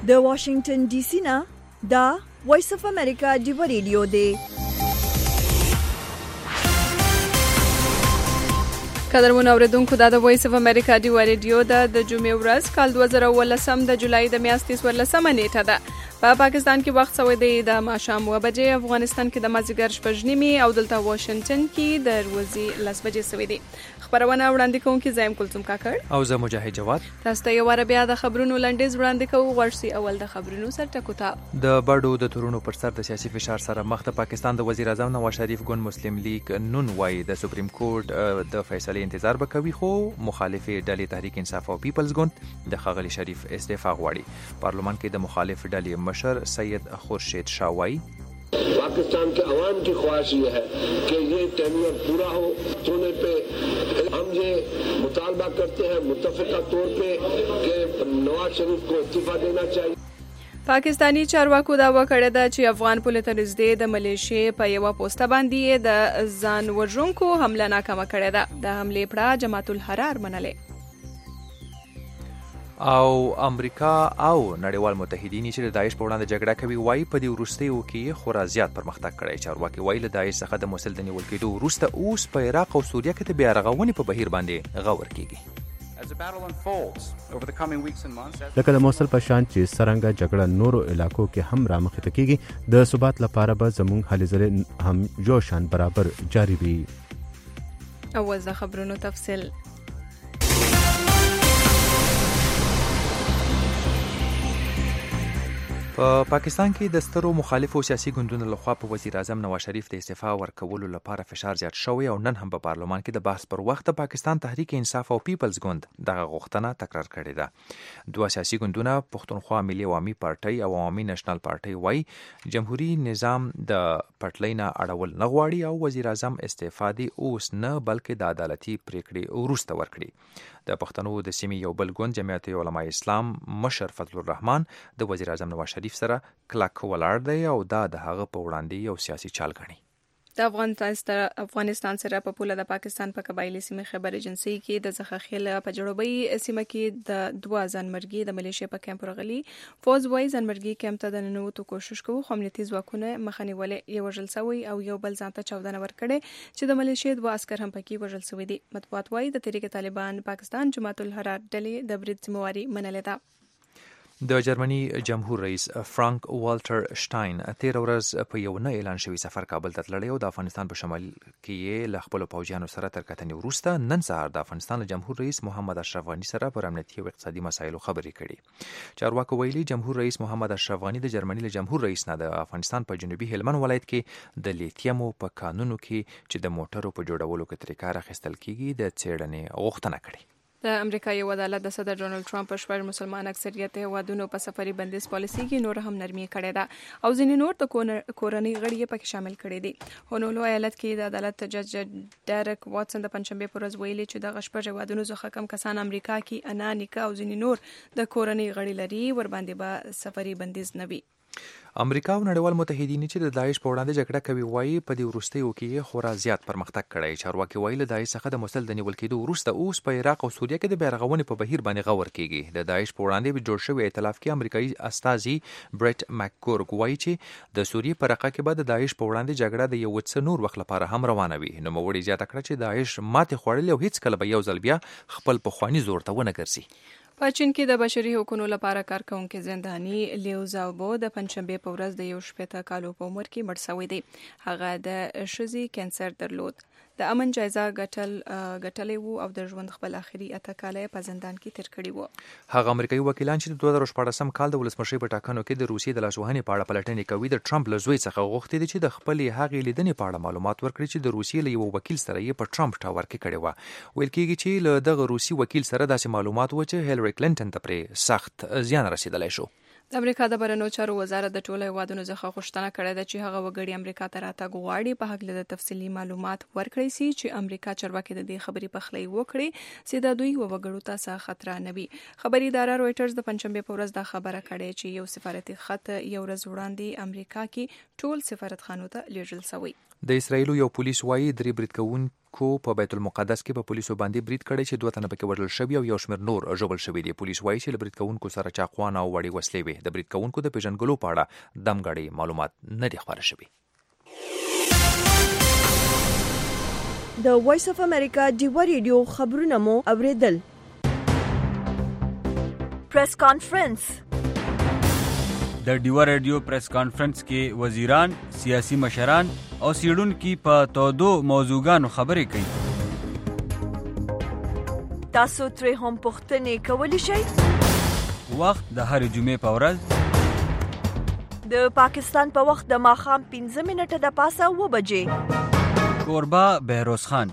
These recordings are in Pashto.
د واشنگټن ډي سي نه دا وایس اف امریکا دی ریډیو دی. قدرمن اوریدونکو دا د وایس اف امریکا دی ریډیو د جمعې ورځ کال 2018 د جولای د میاشتې 14 نیټه ده. په پاکستان کې وخت سوی دی د ماښام 9 بجې، افغانستان کې د مازدیګر 6:30 او دلته واشنگټن کې د ورځې 10 بجې سوی دی. خبرونه وړاندې کوونکی زایم کلثوم کاکړ او زه مجاهد جواد. تاسو ته یو بیا د خبرونو لنډیز وړاندې کوو. ورسي اول د خبرونو سر ټکوتا. د بډو د تورونو پر سر د سیاسي فشار سره مخ د پاکستان د وزیر اعظم نواز شریف ګوند مسلم لیگ نون وايي د سپریم کورټ د فیصله انتظار وکوي، خو مخالفي ډلې تحریک انصاف او پیپلز ګوند د ښاغلي شریف استعفا غواړي. پارلمان کې د مخالف ډلې مشر سید خورشید شاه وايي पाकिस्तान के अवाम की ख्वाहिश ये है कि ये टेन्योर पूरा हो. होने पे हम ये मुतालबा करते हैं मुत्तफिका तौर पे कि नवाज शरीफ को इस्तीफा देना चाहिए. پاکستانی چارواکو دعوا کړې ده چې افغان پولیس ته نږدې د ملیشیا په یو پوسټ باندې د ځان وژونکو حمله ناکامه کړې ده. د حمله پړه جماعت الحرار منلې او امریکا او نړیوال متحدین چې د داعش په وړاندې جګړه کوي وايي په دې وروستیو کې خورا زیات پرمختګ کړی. چارواکي وايي له داعش څخه د موصل د نیول کېدو وروسته اوس په عراق او سوریه کې د بیا رغونې په بهیر باندې غور کیږي. لکه د موصل په شان چې څرنګه جګړه نورو علاقو کې هم رامخته کیږي، د ثبات لپاره به زموږ هلې ځلې هم یو شان برابر جاری وي. او د خبرونو تفصیل. په پاکستان کې د سترو مخالفو سیاسي ګوندونو لخوا په وزیر اعظم نواز شریف د استعفا ورکولو لپاره فشار زیات شوی او نن هم په پارلمان کې د بحث پر وخت د پاکستان تحریک انصاف او پیپلز ګوند دغه غوښتنه تکرار کړې ده. دوه سیاسي ګوندونه پښتونخوا ملي عوامي پارټي او عوامي نېشنل پارټي وايي جمهوریت نظام د پټلۍ نه اړول نه غواړي او وزیر اعظم استعفا دی اوس نه بلکې د عدالتي پریکړې وروسته ورکړي. د پښتنو د سیمې یو بل ګوند جمعیت علماء اسلام مشر فضل الرحمن د وزیر اعظم نواز شریف سره کلک ولاړ دی او دا د هغه په وړاندې یو سیاسي چال ګڼي. د افغانستان سره په پوله د پاکستان په قبایلی سیمې خبر ایجنسی کې د ځخخیل په جنوبي سیمه کې د دوه ځانمرګي د ملیشیا په کیمپ راغلي. فوز وايي ځانمرګي کیمپ ته د ننوتو کوشش کوي، خو امنیتي ځواکونه مخنی ولې یو وژل سوی او یو بل ځانته چاودنه ورکړي چې د ملیشیا دوه عسكر هم پکې وژل سوی دي. مطبوعات وايي د تحریک طالبان پاکستان جماعت الحرار ډلې د برید ذمہواری منلې ده. د جرمني جمهور رئیس فرانک والټر شټاین تیر ورځ په یو نه اعلان شوی سفر کابل ته تللی او د افغانستان په شمال کې له خپل پوځیانو سره تر کتنې وروسته نن سهار د افغانستان جمهور رئیس محمد اشرف غنی سره پر امنیتي او اقتصادي مسایلو خبرې کړي. چارواکو ویلي جمهور رئیس محمد اشرف غنی د جرمني له جمهور رئیس نه د افغانستان په جنوبي هلمند ولایت کې د لیتیمو په کانونو کې چې د موټرو په جوړولو کې طریقه راخیستل کیږي د څېړنې غوښتنه کړې. د امریکا یو عدالت د صدر ډونالد ټرمپ په شپږ مسلمان اکثریت هیوادونو په سفري بندیز پالیسي کې نور هم نرمي کړې ده او ځینې نور د کورنۍ غړي پکې شامل کړي دي. هونولو ایالت کې د عدالت جج ډیرک واټسن د پنځشنبه پر ورځ ویلي چې د شپږ هیوادونو څخه کم کسان امریکا کې انا نیکه او ځینې نور د کورنۍ غړي لري ور باندې به سفري بندیز نه وي. امریکا او نړیوال متحدین چې د داعش په وړاندې جګړه کوي وايي په دې وروستیو کې خورا زیات پرمختګ کړی. چارواکي وايي له داعش څخه د موصل د نیول کېدو وروسته اوس په عراق او سوریه کې د بیا رغونې په بهیر باندې غور کیږي. د داعش په وړاندې جوړ شوی ائتلاف کې امریکایي استازي برټ مکګورګ وايي چې د سوریې په رقه کې به د داعش په وړاندې جګړه د یو څه نور وخت لپاره هم روانه وي. نو موړي زیاته کړه چې داعش ماته خوړلې او هیڅ کله به یو ځل بیا خپل پخوانی زور ته ونه ګرځي. په چین کې د بشري حقوقو لپاره کارکونکي زنداني لیو زاوبو د پنځشنبه په ورځ د 18 کالو په عمر کې مړ شوی دی. هغه د ښځې کینسر درلود. د امن جایزه ګټلې وو او د ژوند خپل اخري اته کال په زندان کې تیر کړی وو. هغه امریکایي وکیلان چې د 2014 کال د ولسمشر په ټاکنو کې د روسیې د لاسوهنې په اړه پلټنې کوي د ټرمپ له زوی څخه غوښتي دي چې د خپل هغې لیدنې په اړه معلومات ورکړي چې د روسیې له یو وکیل سره یې په ټرمپ ټاور کې کړی و. ویل کېږي چې له دغه روسي وکیل سره داسې معلومات و چې هیلری کلینټن ته پرې سخت زیان رسیدلی شو. د امریکا د بهرنیو چارو وزارت د ټولو هیوادونو څخه غوښتنه کړې ده چې هغه وګړي امریکا ته راتګ غواړي په هکله د تفصیلي معلومات ورکړي سي چې امریکا چارواکي د دې خبرې پخلی وکړي چې د دوی وګړو ته څه خطر نه وي. خبري اداره رويټرز د پنځشنبه په ورځ دا خبره کړې چې یو سفارتي خط یو ورځ وړاندې امریکا کې ټول سفارتخانو ته لیږل شوی. د اسرایل یو پولیس وایي 3 برید کوونکو په بیت المقدس کې په پولیسو باندې برید کړی چې 2 تنه پکې وژل شوي او یو شمېر نور ژوبل شوي دي. پولیس وایي چې له برید کوونکو سره چاقوان او وړې وسلې وې. د برید کوونکو د پیژنګلو په اړه دمګړې معلومات نه دي خبره شوي. د وایس اف امریکا ډیوا ریډیو خبرونه مو اوریدل. پریس کانفرنس. د ډیوا ریډیو پریس کانفرنس کې وزیران، سیاسي مشران او سیډونکو په تودو موضوعګانو خبرې کوي. تاسو ترې هم پوښتنې کولی شئ. وخت د هر جمعې په ورځ د پاکستان په وخت د ماښام 15 منټه د پاسه 9 بجې. کوربه بهروز خان.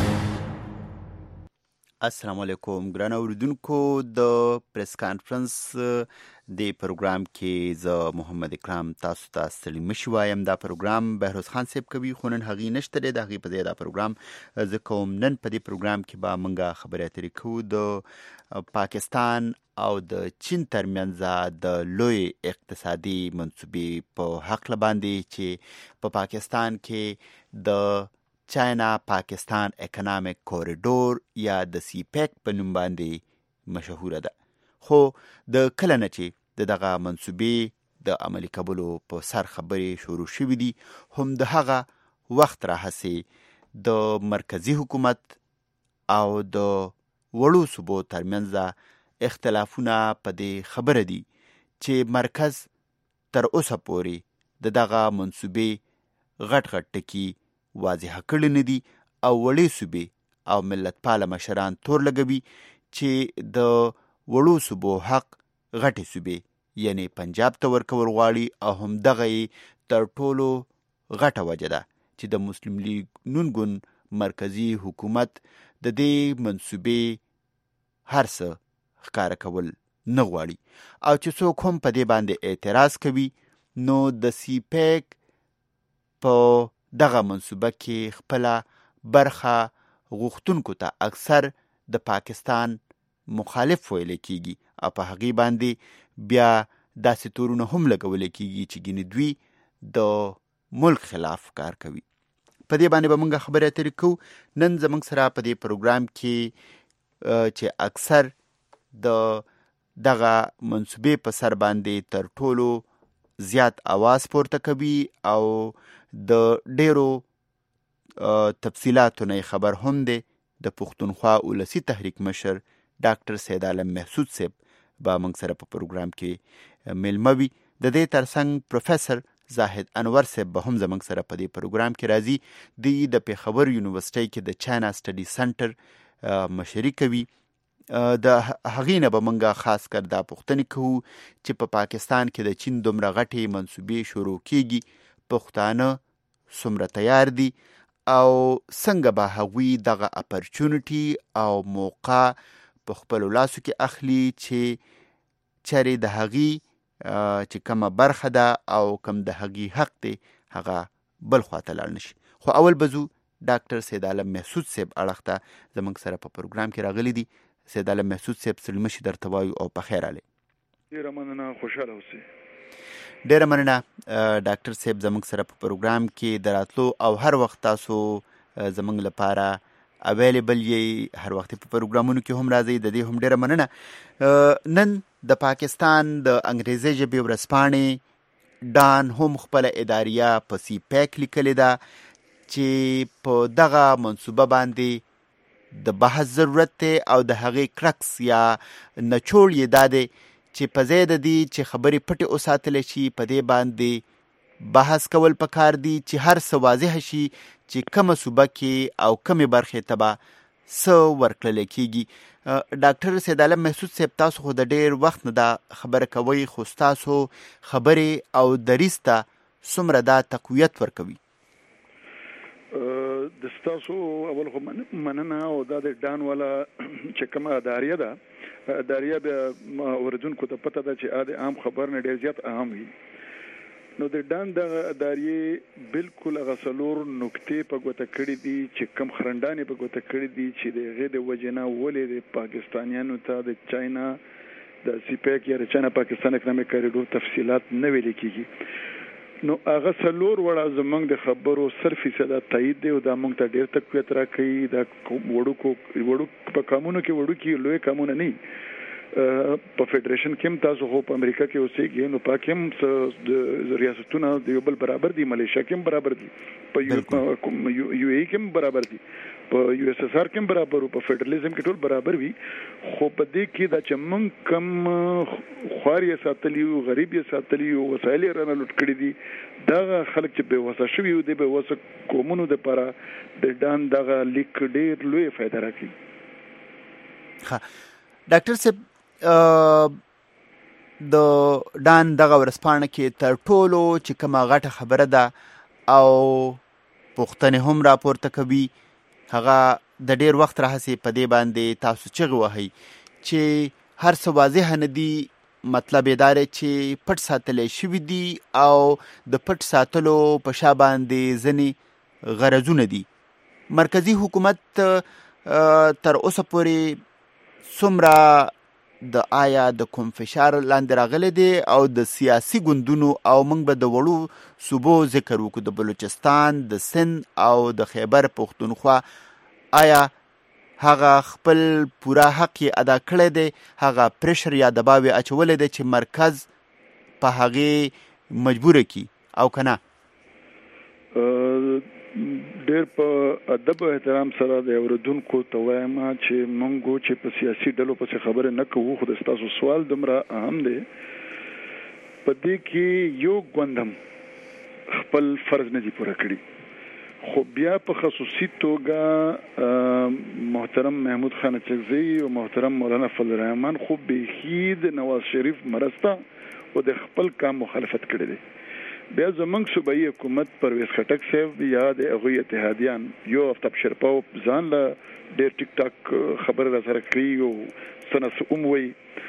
السلام علیکم ګران اوریدونکو. د پریس کانفرنس د پروګرام کې زه محمد اکرام تاسو ته ستړي مشي وایم. دا پروګرام بهروز خان صاحب کوي خو نن هغې نشته دی. د هغې په ځای دا پروګرام زه کوم. نن په دې پروګرام کې به موږ خبرې اترې کوو د پاکستان او د چین ترمنځ د لوی اقتصادي منصوبې په حق باندې چې په پاکستان کې د چاینا پاکستان اکونامک کوریډور یا د سی پیک په نوم باندې مشهوره ده. خو د کله نه چې دغه منصوبې د عملي کولو په سر خبرې شروع شوې دي، هم د هغه وخت راهیسې د مرکزی حکومت او د وړو صوبو ترمنځ اختلافونه په دې خبره دي چې مرکز تر اوسه پورې دغه منصوبې غټ غټ ټکي واضح کړي نه دي او وړې صوبې او ملت پاله مشران تور لګوي چې د وړو صوبو حق غټې صوبې یعنی پنجاب ته ورکول غواړي او هم دغه تر ټولو غټه وجه ده چې د مسلم لیگ نون ګوند مرکزی حکومت د دې منصوبې هر څه ښکاره کول نه غواړي او چې څوک هم په دې باندې اعتراض کوي نو د سی پیک په دغه منصوبه کې خپله برخه غوښتونکو ته اکثر د پاکستان مخالف ویل کېږي او په هغې باندې بیا داسې تورونه هم لګول کېږي چې ګینې دوی د ملک خلاف کار کوي. په دې باندې به موږ خبرې اترې کوو. نن زموږ سره په دې پروګرام کې چې اکثر د دغه منصوبې په سر باندې تر ټولو زیات आवाज پورته کوي او د ډیرو تفصیلاتو نه خبر هم دی د پښتونخوا ولسی تحریک مشر ډاکټر سید عالم محسود صاحب به موږ سره په پروګرام کې میلمه وي. د دې ترڅنګ پروفیسر زاهد انور صاحب به هم زموږ سره په دې پروګرام کې راځي. د پیښور یونیورسيټي کې د چاینا سټډي سنټر مشري کوي. د هغې نه به موږ خاص کر دا پوښتنې کوو چې په پاکستان کې د چین دومره غټې منصوبې شروع کیږي، پښتانه څومره تیار دي او څنګه به هغوی دغه اپرچونټي او موقع په خپلو لاسو کې اخلي چې چرې د هغې چې کومه برخه ده او کوم د هغې حق دی هغه بل خواته لاړ نشي. خو اول به ځو ډاکټر سید عالم محسود صاحب اړخ ته. زموږ سره په پروګرام کې راغلي دي. سید عالم محسود صاحب ستړي مشي درته وایو او په خیر راغلی. ډېره مننه، خوشحاله اوسئ. ډیره مننه ډاکټر صاحب زموږ سره په پروګرام کې د راتلو او هر وخت تاسو زموږ لپاره اویلیبل یې، هر وخت په پروګرامونو کې هم راځئ. د دې هم ډیره مننه. نن د پاکستان د انګریزي ژبې ورځپاڼې ډان هم خپله اداریه په سی پیک لیکلې ده چې په دغه منصوبه باندې د بحث ضرورت دی او د هغې کرکس یا نچوړ یې دا دی چې په ځای د دې چې خبرې پټې وساتلی شي په دې باندې بحث کول پکار دي چې هر څه واضح شي چې کومه صوبه کې او کومې برخې ته به څه ورکړلی کېږي. ډاکټر سید عالم محسود صاحب تاسو خو د ډېر وخت نه دا خبره کوئ خو ستاسو خبرې او دریځ ته څومره دا تقویت ورکوي؟ د ستاسو اول خو مننه او دا د ډان والا چې کومه اداریه ده اداریه بیا اوریدونکو ته پته ده چې د عام خبر نه ډېر زیات اهم وي. نو د ډان دغه اداریې بالکل هغه څلور نکتې په ګوته کړي دي چې کوم خرندانې په ګوته کړي دي چې د هغې د وجې نه ولې د پاکستانیانو ته د چاینا د سی پیک یا د چاینا پاکستان اکنامک کوریډور تفصیلات نه ویل کېږي. نو هغه څلور وړه زمونږ د خبرو 100% تایید دی او دا موږ ته ډیر تقویت راکوي. دا وړو په قانونو کې وړو کې لوی قانون نه په فدریشن کې هم تاسو خو په امریکا کې اوسېږئ نو پاک هم د ریاستونو د یو بل برابر دي، ملیشیا کې هم برابر دي، په یو ای کې هم برابر دي، په یو اس اس ار کې هم برابر، په فدرالېزم کې ټول برابر وي. خو په دې کې دا چې موږ کم خواري ساتلی او غریب ساتلی او وسایل رانه لوټ کړی دي، دا خلک چې به وسه شوی دي به وسه قومونو د لپاره د ډان دغه لیک ډیر لوی فائدہ راکړي. ها ډاکټر صاحب د ډان دغه ورسپانه کې تر ټولو چې کومه غټه خبره ده او پوښتنې هم راپورته کوي هغه د ډیر وخت راهسې په دې باندې تاسو چغې وهئ چې هر څه واضح نه دي، مطلب یې دا دی چې پټ ساتلی شوي دي او د پټ ساتلو په شا باندې ځینې غرضونه دي. مرکزي حکومت تر اوسه پورې څومره د آیا د کوم فشار لاندې راغلی دی او د سیاسي ګوندونو او موږ به د وړو صوبو ذکر وکړو د بلوچستان، د سند او د خیبر پښتونخوا، آیا هغه خپل پوره حق یې ادا کړی دی، هغه پریشر یا دباو یې اچولی دی چې مرکز په هغې مجبوره کی او که نه؟ ډېر په ادب او احترام سره د اوریدونکو ته وایم چې موږ چې په سیاسي ډلو پسې خبرې نه کوو، خو د ستاسو سوال دومره اهم دی. په دې کې یو ګوند هم خپل فرض نه دي پوره کړي، خو بیا په خصوصي توګه محترم محمود خان اڅکزی او محترم مولانا فضل الرحمن خو بیخي د نواز شریف مرسته او د خپل کام مخالفت کړی دی. بیا زمونږ صوبایي حکومت پرویز خټک صاحب یا د هغوی اتحادیان یو افتاب شرپاو ځان له ډېر ټیک ټاک خبره را سره کوي او څه نه وایي.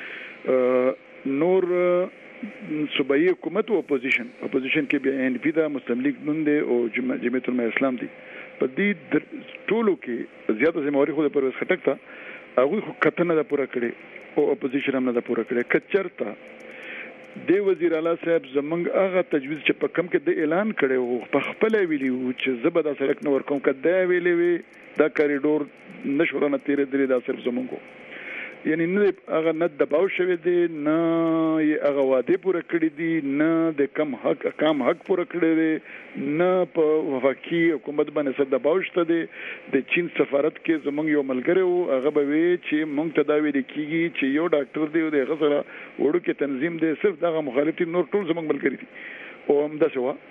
نور صوبایي حکومت او اپوزیشن کې بیا ان پی دا مسلم لیگ نون دی او جمعیت علماء اسلام دی. په دې ټولو کې زیاته ذمہواري خو د پرویز خټک ته، هغوی خو کتنه ده پوره کړې او اپوزیشن هم نه ده پوره کړې. که چېرته د وزیر اعلی صاحب زمونږ هغه تجویز چې په کم کې د اعلان کړی و په خپله ویلي و چې زه به دا سړک نه ورکوم، که دا ویلې وي دا کاریډور نه شو رانه تېرېدلی، دا صرف زمونږ یعنی نه هغه نه دباو شوی دی، نه یې هغه وعدې پوره کړي دي، نه د کم حق پوره کړی دی، نه په وفاقي حکومت باندې څه دباو شته دی. د چین سفارت کې زمونږ یو ملګری و، هغه به وی چې موږ ته دا ویل کېږي چې یو ډاکټر دی او د هغه سره وړوکی تنظیم دی، صرف دغه مخالف دي، نور ټول زمونږ ملګري دي او همداسې وه.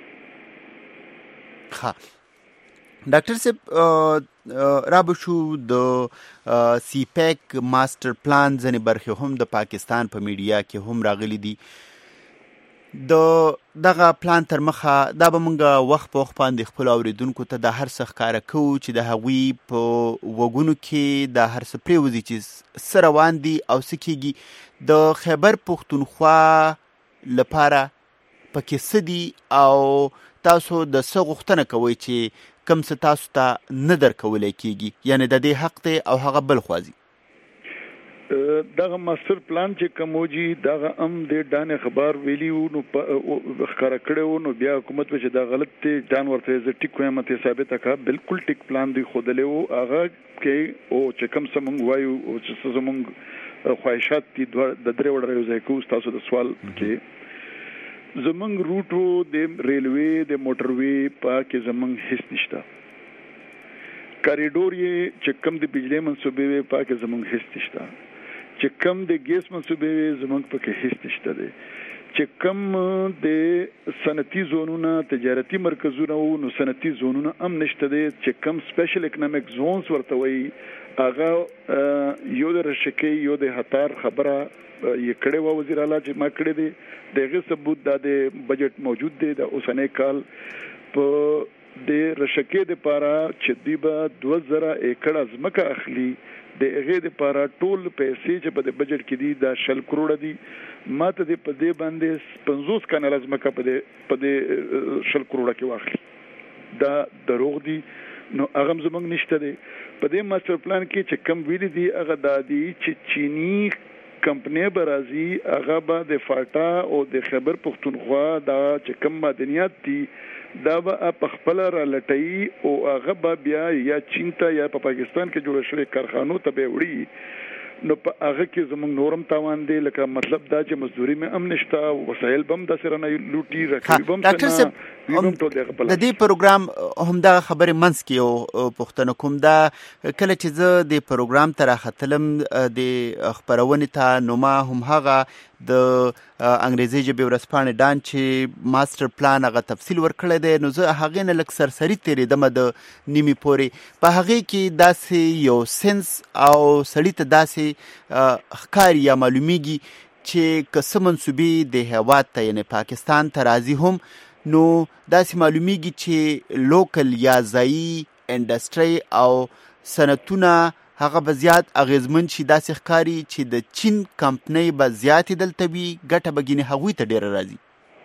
ښه ډاکټر صاحب رابشو د سی پیک ماستر پلان ځینې برخې هم د پاکستان په میډیا کې هم راغلي دي. دغه پلان تر مخه دا به موږ وخت په وخت باندې خپلو اوریدونکو ته دا هر څه ښکاره کوو چې د هغوی په وګونو کې دا هر څه پرېوځي چې څه روان دي او څه کېږي. د خیبر پښتونخوا لپاره پکې څه دي او تاسو د څه غوښتنه کوئ چې کم څه تاسو ته نه درکولی کېږي، یعنی د دې حق دی او هغه بل خوازي؟ دغه ماستر پلان چې کوموجي دغه هم د ډان اخبار ویلی و نو ښکاره کړی و، نو بیا حکومت به چې دا غلط دی ډان ورته زه ټیک وایم ته ثابته کړه، بالکل ټیک پلان دی ښودلی و. هغه کې او چې کوم څه موږ وایو او چې څه زموږ خواهشات دي د درې وړه یو ځای کوو. ستاسو د سوال کې زمونږ روټو د ریلوې د موټروې په کې زمونږ هیڅ نشته، کاریډور یې چې کم د بجلی منصوبې وي په کې زمونږ هیڅ نشته، چې کم د ګیس منصوبې وي زمونږ په کې هیڅ نشته دی، چې کم د صنعتي زونونه تجارتي مرکزونه وو نو صنعتي زونونه هم نشته دی، چې کم سپیشل اکنامک زونز ورته وایي هغه یو د رشکې یو د هتار خبره یې کړې وه وزیر اعلی چې ما کړې دی. د هغې ثبوت دا د بجټ موجود دی د اوسنی کال په د رشکې دپاره چې دوی به 2000 ایکړه ځمکه اخلي، د هغې دپاره ټول پیسې چې په د بجټ کې دي دا 100 کروړه دي. ما ته د په دې باندې 50 کاناله ځمکه په د 100 کروړه کې واخلي، دا دروغ دي. نو هغه هم زموږ نشته دی. په دې ماستر پلان کې چې کم ویلي دي هغه دا دي چې چینی کمپنی برازي هغه به د فاټا او د خیبر پختونخوا دا چې کوم معدنیات دي دا به په خپل را لټي او هغه به بیا یا چین ته یا په پاکستان کې جوړ شوی کارخانو ته به وړي. نو په هغه کې زموږ نورم تاوان دی لکه مطلب دا چې مزدوري مې هم نشته وسایل بم د سره نه لوټي راکړي بم ډاکټر صاحب د دې پروګرام همدا خبرې منځ کې او پښتنه کوم دا کله چې زه د پروګرام تر خاتلم د خبرونه ته نو ما هم هغه د انګریزي ژبې ورسپانې ډان چې ماستر پلان هغه تفصیل ورکړی دی نو زه هغه نه لک سرسری تیریدم د نیمه پوري په هغه کې داسې یو سنس او سړی ته داسې ښکاری یا معلومیږي چې قسم منسوبي د هواد ته یعنی پاکستان ته راځي هم نو داسې معلومیږي چې لوکل یا ځایي انډستری او صنعتونه هغه به زیات اغیزمن شي داسې ښکاری چې د چین کمپنۍ به زیاتې دلته وي ګټه به ګینې هغوی ته ډیره راځي.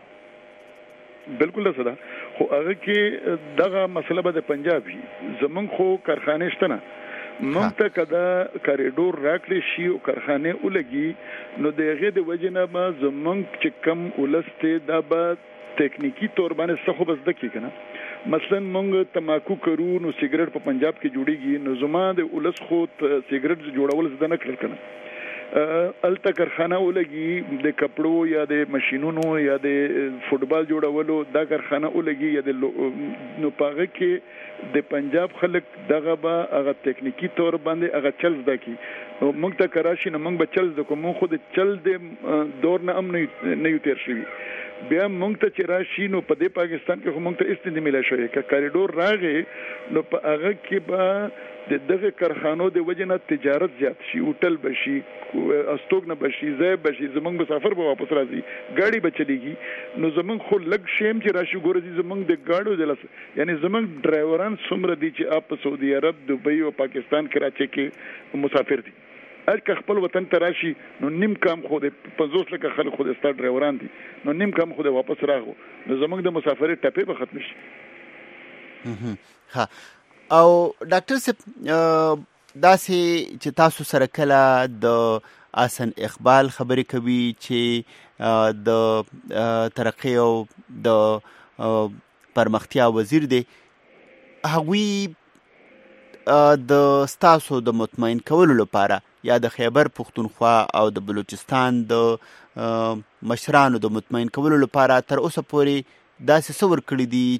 بالکل صدا خو هغه کې دغه مسله به د پنجاب زمونږ خو کارخانه شته نه مونږ ته کدا کاریډور راکړي شي او کارخانه ولګي نو دغه د وجنه ما زمونږ چې کم ولسته دا به تکنیکی تور باندې څه خو بس دکی کنه مثلا مونږ تماکو کرو نو سیګریټ په پنجاب کې جوړیږي نو زما د ولس خو سیګریټ جوړول زده نه کړل کنه الته کارخانه ولګي د کپړو یا د ماشينونو یا د فوټبال جوړولو دا کارخانه ولګي یا د نو پاغه کې د پنجاب خلک دغه به هغه تکنیکی تور باندې هغه چل زده کی نو مونږ ته کراشي نو مونږ به چل زده کوم خو د چل د دور نه هم نه یو تیر شي بیا مونږ ته چې راشي نو په دې پاکستان کې مونږ ته استندې ملي شوی ک کاریډور راغی نو په هغه کې به دغه کارخانو د وجنه تجارت زیات شي هوټل بشي استوګ نه بشي زای بشي زمونږ مسافر به واپس راځي گاڑی به چلیږي نو زمونږ خو لګ شیم چې راشي ګورځي زمونږ د گاډو د لس یعنی زمونږ ډرایوران څومره دي چې اپ سعودي عرب دوبۍ او پاکستان کراچي کې مسافر دي اګه خپل وطن ته راشي نو نیم کام خو د 50 لکه خلک خو د ستار ډرایوران دي نو نیم کام خو د واپس راغو نو زمونږ د مسافر ټپه به ختم شي. ها او ډاکټر صاحب داسې چې تاسو سره کله د آسن اقبال خبرې کوي چې د ترقی او د پرمختیا وزیر دی هغوی د ستاسو د مطمئن کولو لپاره یا د خیبر پختونخوا او د بلوچستان د مشرانو د مطمئن کولو لپاره تر اوسه پورې داسې څه ورکړي دي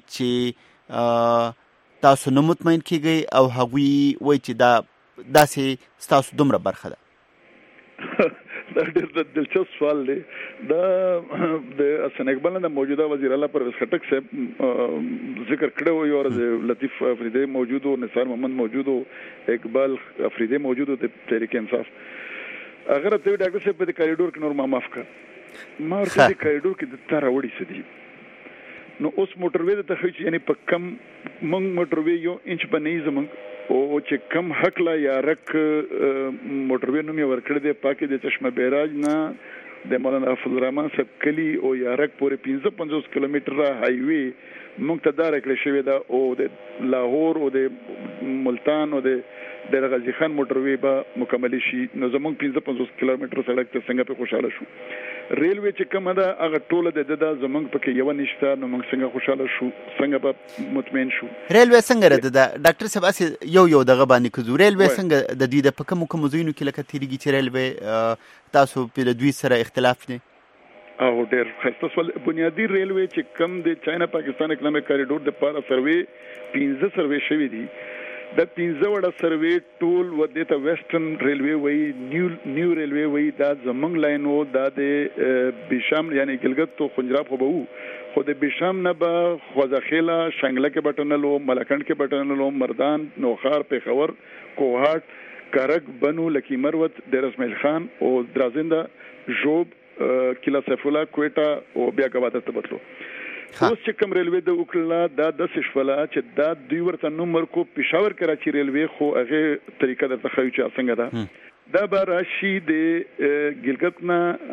چې تاسو نه مطمئن کیږئ او هغوی وایي چې دا داسې ستاسو دومره برخه ده؟ دا ډېر دلچسپ سوال دی دا د حسن اقبال د موجوده وزیر اعلی پرویز خټک صاحب ذکر کړو یو ورځ لطیف افریدی موجود او نثار محمد موجود او اقبال افریدی موجود د تحریک انصاف اگر ته ډاکټر صاحب په کاریډور کې نور ما معاف کړ ما ورته د کاریډور کې د تر وړي سدي نو اوس موټروي ته خو یعنی په کم مونږ موټروي یو انچ باندې زمونږ او چې کم حق لا یارک موټروي نوم یې ورکړی دی پاکي د چشمه بیراج نه د مولانا حافظ الرحمن صاحب کلی او یارک پورې 55 کیلومتره هاي وی مونږ ته دا راکړی شوی دا او د لاهور او د ملتان او د غازی خان موټروي به مکمل شي نو زمونږ 55 کیلومتره سړک ته څنګه په خوشاله شو ریلوی چې کومه ده هغه ټوله د زمونږ پکې یو نشته نو موږ څنګه خوشاله شو څنګه به مطمئن شو ریلوی څنګه ده ډاکټر صاحب اسی یو دغه باندې کوزو ریلوی څنګه د دې په کوم ځایونو کې لکه تیریږي چې ریلوی تاسو په دوی سره اختلاف نه او ډېر خاصه سوال بنیادی ریلوی چې کم د چاینا پاکستان اکونومیک کاریډور د پاره سروي 15 سروي شوی دي د 15 وړه سروي ټول ودته ویسټرن ریلوی وای نیو ریلوی وای دا زمنګ لاینو دا د بشام یعنی ګلګت تو خنجراب خو به خو د بشام نه به خوځخیلا شنګله کې بټنلو ملکند کې بټنلو مردان نوخار پیښور کوهات کارک بنو لکی مروت د رسمیل خان او درازنده جوب کلا سیف الله کوټا او بیا غواته تبتلو اوس چې کوم ریلوی د وکړه دا د سشفلا چې دا دوی ورته نمبر کو پېښور کراچي ریلوی خو هغه طریقه د تخیل چې څنګه ده دا به راشي د ګلګت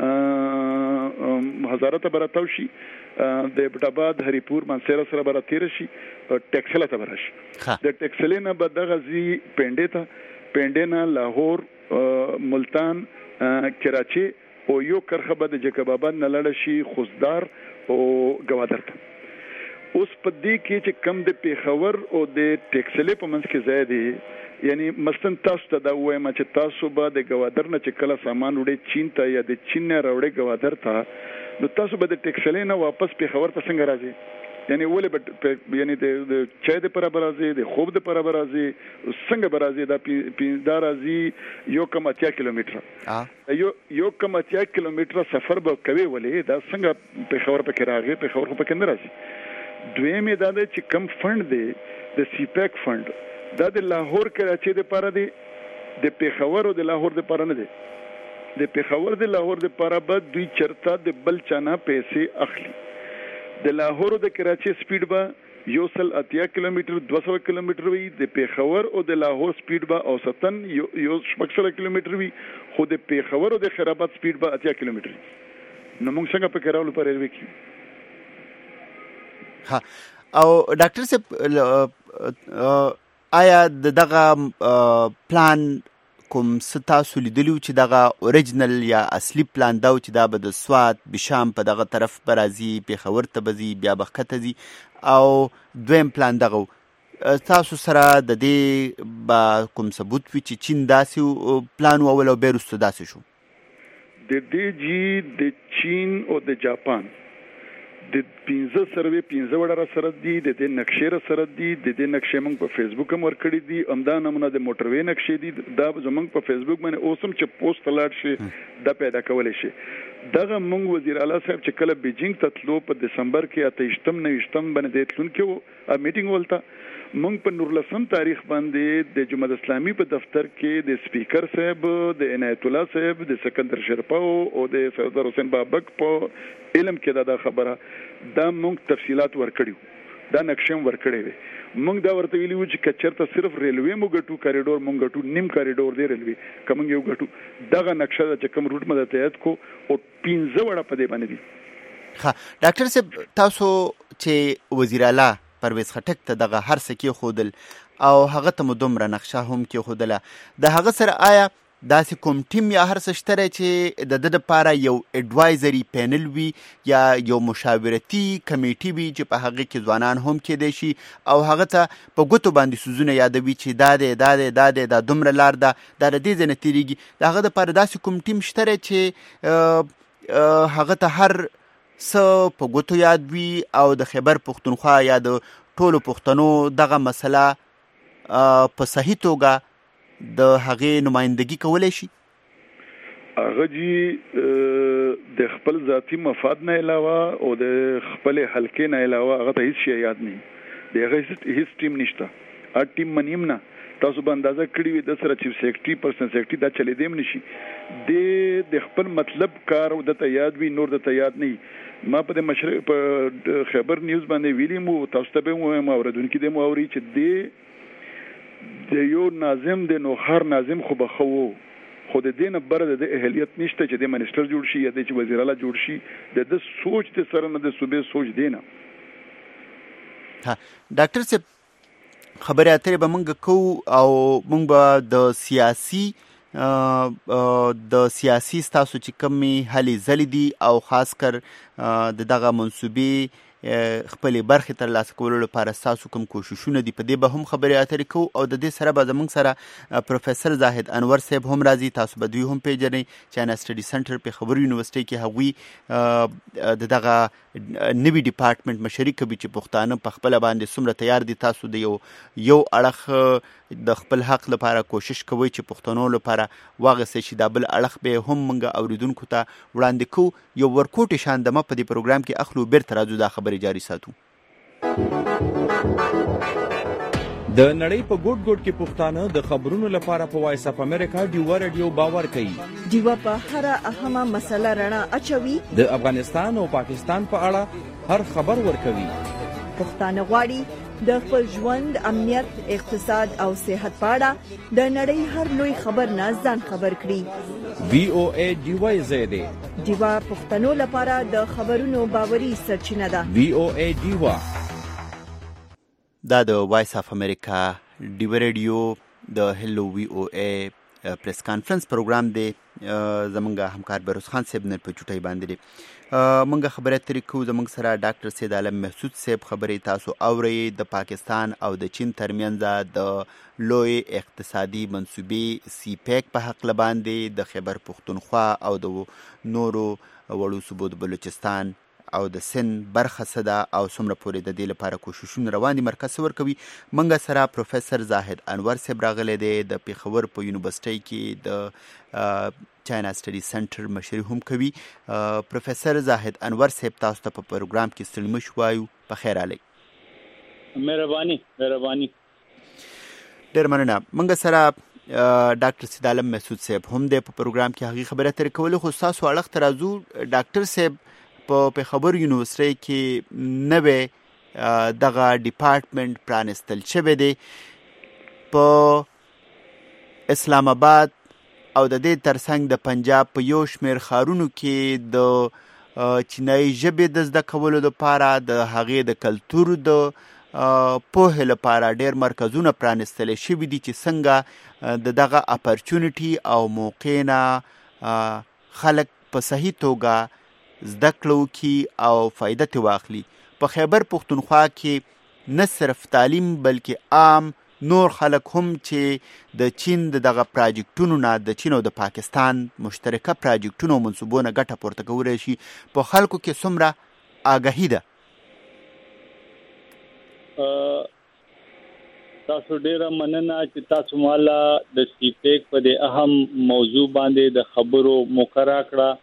نه هزاره ته براتاو شي د بټاباد هریپور منصير سره براتیر شي ټیکسلا ته براشي د ټیکسلې نه به د غزي پنډې ته پنډې نه لاهور ملتان کراچي او یو کرخه به د جکباباد نه لړ شي خوزدار او گوادر ته. اوس په دې کې چې کم د پیښور او د ټیکسلې په منځ کې ځای دی، یعنی مثلا تاسو ته دا وایم چې تاسو به د گوادر نه چې کله سامان وړي چین ته یا د چین نه راوړي گوادر ته، نو تاسو به د ټیکسلې نه واپس پیښور ته څنګه راځي؟ یعنی ولې یعنی د چای د پر برازي د خوب د پر برازي څنګه برازي دا راځي یو کم 80 کیلومتر یو کم 80 کیلومتر سفر به کوي، ولې دا څنګه پیښور پکې راغی؟ پیښور خو پکې نه راځي. دویمه دا د چې کم فند دی د سی پیک فند دا د لاهور کراچي د پاره دی، د پیښور او د لاهور د پاره نه دی. د پیښور د لاهور د پاره به دوی چرته د بل چانه پیسې اخلي. د لاهور او د کراچي سپیډ به یو سل 80 کیلومتر 200 کیلومتر وي، د پیښور او د لاهور سپیډ به اوسطن یو 80 کیلومتر وي، خو د پیښور او د خیرآباد سپیډ به 80 کیلومتر. نو موږ څنګه په کراولو پر ریلوي کې؟ ها او ډاکټر صاحب آیا دغه پلان کوم ستاسو لیدلو چې دغه اوریجنل یا اصلي پلان دا چې دا به د سوات بشام په دغه طرف برازي پیښور ته بزي بیا بخته زی، او دویم پلان دغه تاسو سره د دې با کوم ثبوت وی چې چین داسې پلان وولو بیرستو داسې شو؟ د دې جی د چین او د جاپان د 15 سروې 15 وړه سره دي، د دې نقشې سره دي، د دې نقشې موږ په فیسبوک هم ورکړې دي، همدا نمونه د موټروي نقشې دي، دا زموږ په فیسبوک باندې اوسم چې پوسټ لاړ شي دا پیدا کولای شي. دغه موږ وزیر اعلی صاحب چې کله بیجینګ ته تلو په دسمبر کې 28 باندې تلون کې میټینګ ولته موږ په 19 تاریخ باندې د جمهوریت اسلامي په دفتر کې د سپیکر صاحب، د عنایت الله صاحب، د سکندر شرپا او د سردار حسین بابک په علم کې دا خبره دا موږ تفصيلات ورکړیو، دا نقشې ورکړې وي. موږ دا ورته ویلو چې کچرته صرف ریلوي موږ ګټو، کاریډور موږ ګټو، نیم کاریډور دی ریلوي کوم یو ګټو، دغه نقشه چې کوم روټ مده تایید کو او 15 وړه په دې باندې دي. ها ډاکټر صاحب تاسو چې وزیر اعلی پرویز خټک ته دغه هر څه کې خودل او هغه ته مدومره نقشه هم کې خودله، د هغه سره آیا داسې کوم ټیم یا هر څه شته چې د لپاره یو اډوایزري پینل وي یا یو مشاورتي کمیټي وي چې په هغه کې ځوانان هم کېدای شي او هغه ته په ګوتو باندې سوزونه یادوي چې دا دومره لار ده دا د دې ځنه تیریږي، د هغه لپاره داسې کوم ټیم شته چې هغه ته هر څه په ګوتو یاد وي او د خیبر پښتونخوا یا د ټولو پښتنو دغه مسله په صحیح توګه د هغې نمایندګي کولی شي؟ هغه جی د خپل ذاتی مفاد نه علاوه او د خپل حلقې نه علاوه هغه ته هیڅ شی یاد نه، د هغه هیڅ ټیم نشته. ا ټیم منیم نه تاسو به اندازه کړی وي د سره چیف سیکرټري پرسن سیکرټري دا چلی دیم نشي، د خپل مطلب کار د ته یاد وي، نور د ته یاد نه. ما په د مشرق په خبر نیوز باندې ویلی مو تاسو ته به مو اوردونکو د مو اوري چې د یو ناظم د نوخر ناظم خو بخو خو د دینه بر د اهلیت نشته چې د منسٹر جوړ شي یا د وزیر اعلی جوړ شي، د سوچ د سره نه د صوبې سوچ دینه. ها ډاکټر صاحب خبرې اترې به موږ کوو او موږ به د سیاسي ستاسو چې کمې هلې ځلې دي او خاص کر د دغه منصوبې خپلې برخې ترلاسه کولو لپاره ستاسو کوم کوششونه دي، په دې به هم خبرې اترې کوو او د دې سره به زموږ سره پروفیسر زاهد انور صاحب هم راځي، تاسو به دوی هم پیژنئ چې انا سټډي سنټر پیښور یونیورسټۍ کې هغوی د دغه نوي ډپارټمنټ مشري کوي چې پښتانه په خپله باندې څومره تیار دي. تاسو د یو اړخ د خپل حق لپاره کوشش کوئ چې پښتنو لپاره واغسئ چې دا بل اړخ به هم موږ اوریدونکو ته وړاندې کوو. یو ورکوټې شان دمه په دې پروګرام کې اخلو، بیرته راځو دا خبرې جاري ساتو. د نړۍ په ګوټ ګوټ کې پښتانه د خبرونو لپاره په وایس اف امریکا ډیوا رادیو باور کوي. ډیوا په هر اهمه مسله رڼا اچوي، د افغانستان او پاکستان په اړه هر خبر ورکوي. پښتانه غواړي د خپل ژوند، امنیت، اقتصاد او صحت په اړه د نړۍ هر لوی خبر نه ځان خبر کړي. وی او ای ډیوا زیاده ډیوا پښتنو لپاره د خبرونو باوري سرچینه ده. وی او ای ډیوا دا د وایس اف امریکا ډیوا رادیو د هلو وی او ای پریس کانفرنس پروګرام دی زمونږ همکار بهروز خان صاحب نن په چوټۍ باندې دی مونږ خبرې ترې کوو زمونږ سره ډاکټر سید عالم محسود صاحب خبرې تاسو اورئ د پاکستان او د چین ترمنځ د لوی اقتصادي منصوبې سی پیک په حق باندې د خیبر پختونخوا او د نورو وړو صوبو د بلوچستان او د سن برخه صدا او څومره پورې د دې لپاره کوششونه روان دي مرکز ورکوي منګه سره پروفیسور زاهد انور صاحب راغلی دی د پیښور په یونیورسيټي کې د چاینا سټډي سنټر مشري هم کوي پروفیسور زاهد انور صاحب تاسو ته په پروګرام کې ستړي مشو وایو په خیر علي مهرباني ډېر مننه منګه سره ډاکټر سید عالم محسود صاحب هم د پروګرام کې هغه خبره تر کوله خو تاسو اړه ترازو ډاکټر صاحب په خبر یونیورسيټي کې نوې دغه ډپارټمنټ پرانستل شوی دی په اسلام آباد او د دې ترڅنګ د پنجاب په یو شمېر ښارونو کې د چینایي ژبې د زده کولو لپاره د هغې د کلتور د پوهې لپاره ډېر مرکزونه پرانستل شوي دي چې څنګه د دغه اپرچونټي او موقع نه خلک په صحیح توګه زده کړو کی او فائدہ ته واخلي په خیبر پختونخوا کې نه صرف تعلیم بلکې عام نور خلک هم چې د چین دغه پروجیکټونو نه د چین او د پاکستان مشترکه پروجیکټونو منسوبونه ګټه پورته کولای شي په خلکو کې څومره آگاهی ده تاسو ډیره مننه چې تاسو مالا د سی پیک په د اهم موضوع باندې د خبرو مقرره کړه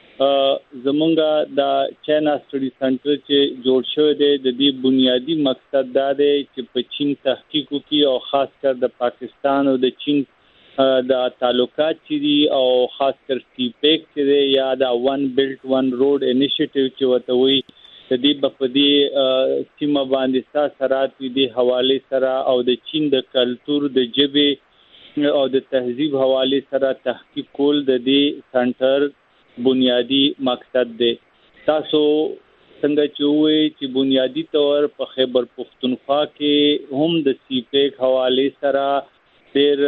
زمونږه د چاینا سټډي سنټر چې جوړ شوی دی د دې بنیادی مقصد دا دی چې په چین تحقیق وکړي او خاص کر د پاکستان او د چین د تعلقات چې دي او خاص کر سی پیک چې دی یا د ون بیلټ ون روډ انیشیټیو چې وته وي د دې په دې سیمه باندې ساسرات دي حواله سره او د چین د کلچر د ژبې او د تهذیب حواله سره تحقیق کول د دې سنټر بنیادی مقصد دی تاسو څنګه چې وایي چې بنیادی طور په خیبر پختونخوا کې هم د سی پیک حواله سره ډېر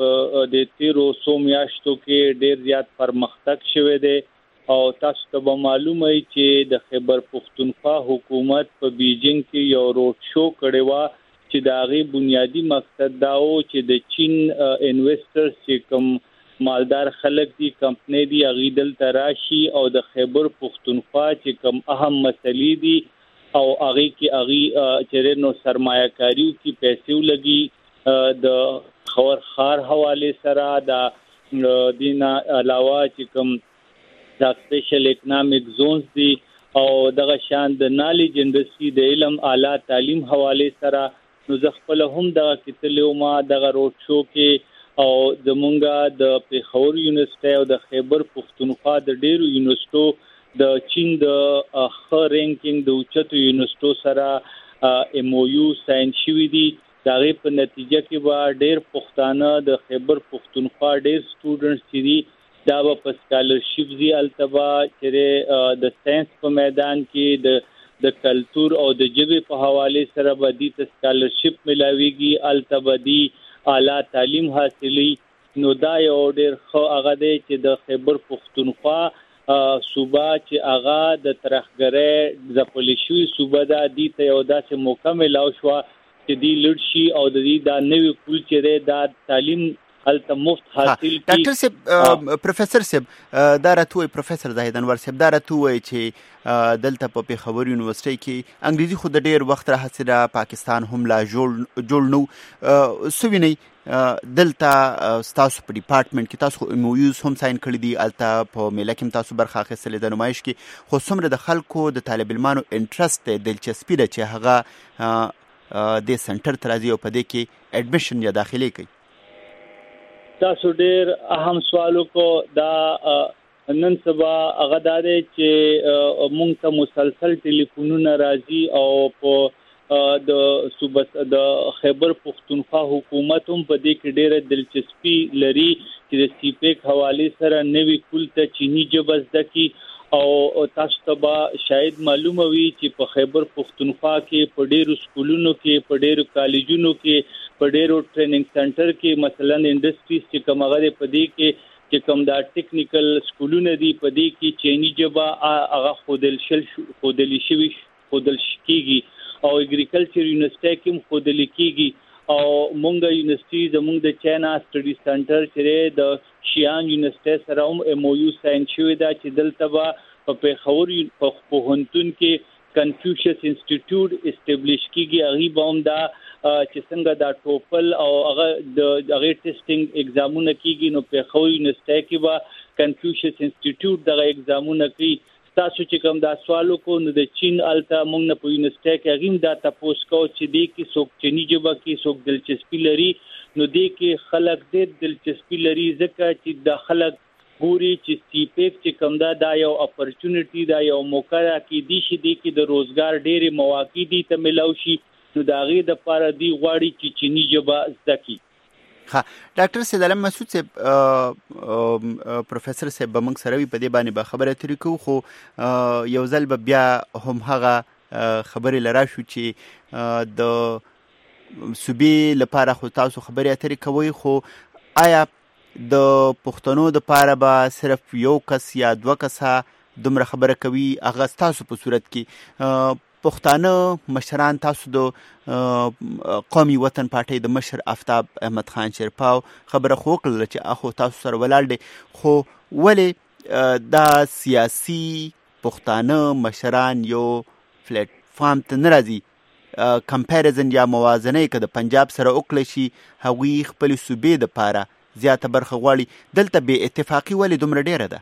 د 1300 میاشتو کې ډېر زیات پرمختګ شوی دی او تاسو ته به معلومه وي چې د خیبر پختونخوا حکومت په بیجینګ کې یو روډ شو کړی و چې د هغې بنیادی مقصد دا و چې د چین انویسټرز چې کوم مالدار خلک دي کمپنی دي اغیدل تراشي او د خیبر پختونخوا چې کوم اهم مسلې دي او هغه کې هغه چې نو سرمایه‌کاریو کې پیسې ولګي د خور خار حواله سره د دینه علاوه چې کوم د سپیشل اکونومیک زونز دي او دغه شان د نالج انډستری د علم اعلی تعلیم حواله سره نو زه خپل هم دغه کتلو ما دغه روډ شو کې او زمونږه د پیښور یونیورسيټي او د خیبر پختونخوا د ډیرو یونیورسيټو د چین د ښه رینکینګ د اوچتو یونیورسيټو سره ایم او یو ساين شوی دي دا غي په نتیجه کې به ډیر پښتانه د خیبر پختونخوا ډیر سټوډنټس چې دي دا په سکالرشپ زی التبا چې د ساينس په میدان کې د کلچر او د ژبې په حواله سره به د سکالرشپ ملاويږي التبا دي اعلی تعلیم حاصلي نو دا یو ډېر ښه هغه دی چې د خیبر پختونخوا صوبه چې هغه د ترخګرۍ ځپلې شوې صوبه ده دې ته یو داسې موقع میلاو شوه چې دې لوړ شي او د دې دا نوی پول چې دی دا تعلیم هلته مفت حاصل کی ډاکټر صاحب پروفیسور صاحب دا راته وایي پروفیسور زاهد انور صاحب دا راته وایي چې دلته په پیښور یونیورسيټي کې انګریزي خو د ډېر وخت راهیسې د پاکستان هم لا جوړ نو سویني دلته تاسو په ډپارټمنټ کې تاسو ایم او یوز هم ساين کړی دي الته په میله کې تاسو برخه اخیستلې د نمایش کې خو څومره د خلکو د طالب علمانو انټرست دلچسپي ده چې هغه د سنټر ترازی او په دې کې اډمیشن یا داخلي کوي تاسو ډېر اهم سوالو کو دا نن سبا هغه داري چې مونږ ته مسلسل ټلیفونونه راځي او په د صوبه د خیبر پختونخوا حکومت هم په دې کې ډېره دلچسپي لري چې د سی پیک حواله سره نوې کول ته چینی ژبه زده کی او تاسو ته شاید معلومه وي چې په خیبر پختونخوا کې په ډېرو سکولونو کې په ډېرو کالجونو کې په ډیرو ټریننګ سنټر کې مثلا انډستریز چې کوم هغه په دې کې چې کوم دا ټیکنیکل سکولونه دي په دې کې چینی ژبه هغه خودل کیږي او اګریکلچر یونیورسيټي کې خودل کیږي او مونږ یونیورسيټي زموږ د چاینا سټډي سنټر چې د شیان یونیورسيټي سره هم MOU ساين شوی دا چې دلته په پیښور په پوهنتون کې کنفیوشس انسټیټیوټ اسټابلیش کیږي هغه به هم دا چې څنګه دا ټوپل او هغه د هغه ټیسټینګ ایگزامونه کیږي نو په خو یونیورسيټي کې به کنفیوشس انسټیټیوټ دغه ایگزامونه کوي تاسو چې کوم دا سوالو کو نو د چین الته موږ نه په یونیورسيټي کې غیم دا تاسو کو چې دی کې څوک چینی جبا کې څوک دلچسپي لري نو دی کې خلک دې دلچسپي لري ځکه چې د خلک ګوري چې سیپیک چې کوم دا یو اپورتونټی دا یو موقع کې دي چې دی کې د روزګار ډېری مواقع دي ته ملو شي نو دا غي د پاره دی غواړي چې چینی جبا زکی ها ډاکټر سید علم مسعود صاحب پروفیسور صاحب موږ سره په دې باندې به خبره ترې کو خو یو ځل بیا هم هغه خبرې لرا شو چې د صوبې لپاره خو تاسو خبرې اترې کوي خو آیا د پښتنو د پاره به صرف یو کس یا دوه کسه دومره خبره کوي هغه تاسو په صورت کې پښتانه مشران تاسو د قومي وطن پارټي د مشر آفتاب احمد خان شیرپاو خبره خو کړل چې اخو تاسو سره ولاړ دي خو ولې دا سیاسي پښتانه مشران یو پلیټ فارم ته ناراضي کمپیریزن یا موازنه کې د پنجاب سره وکړي شي هغوی خپل صوبې د پاره زیاته برخه غواړي دلته به اتفاقی ولې دومره ډیره ده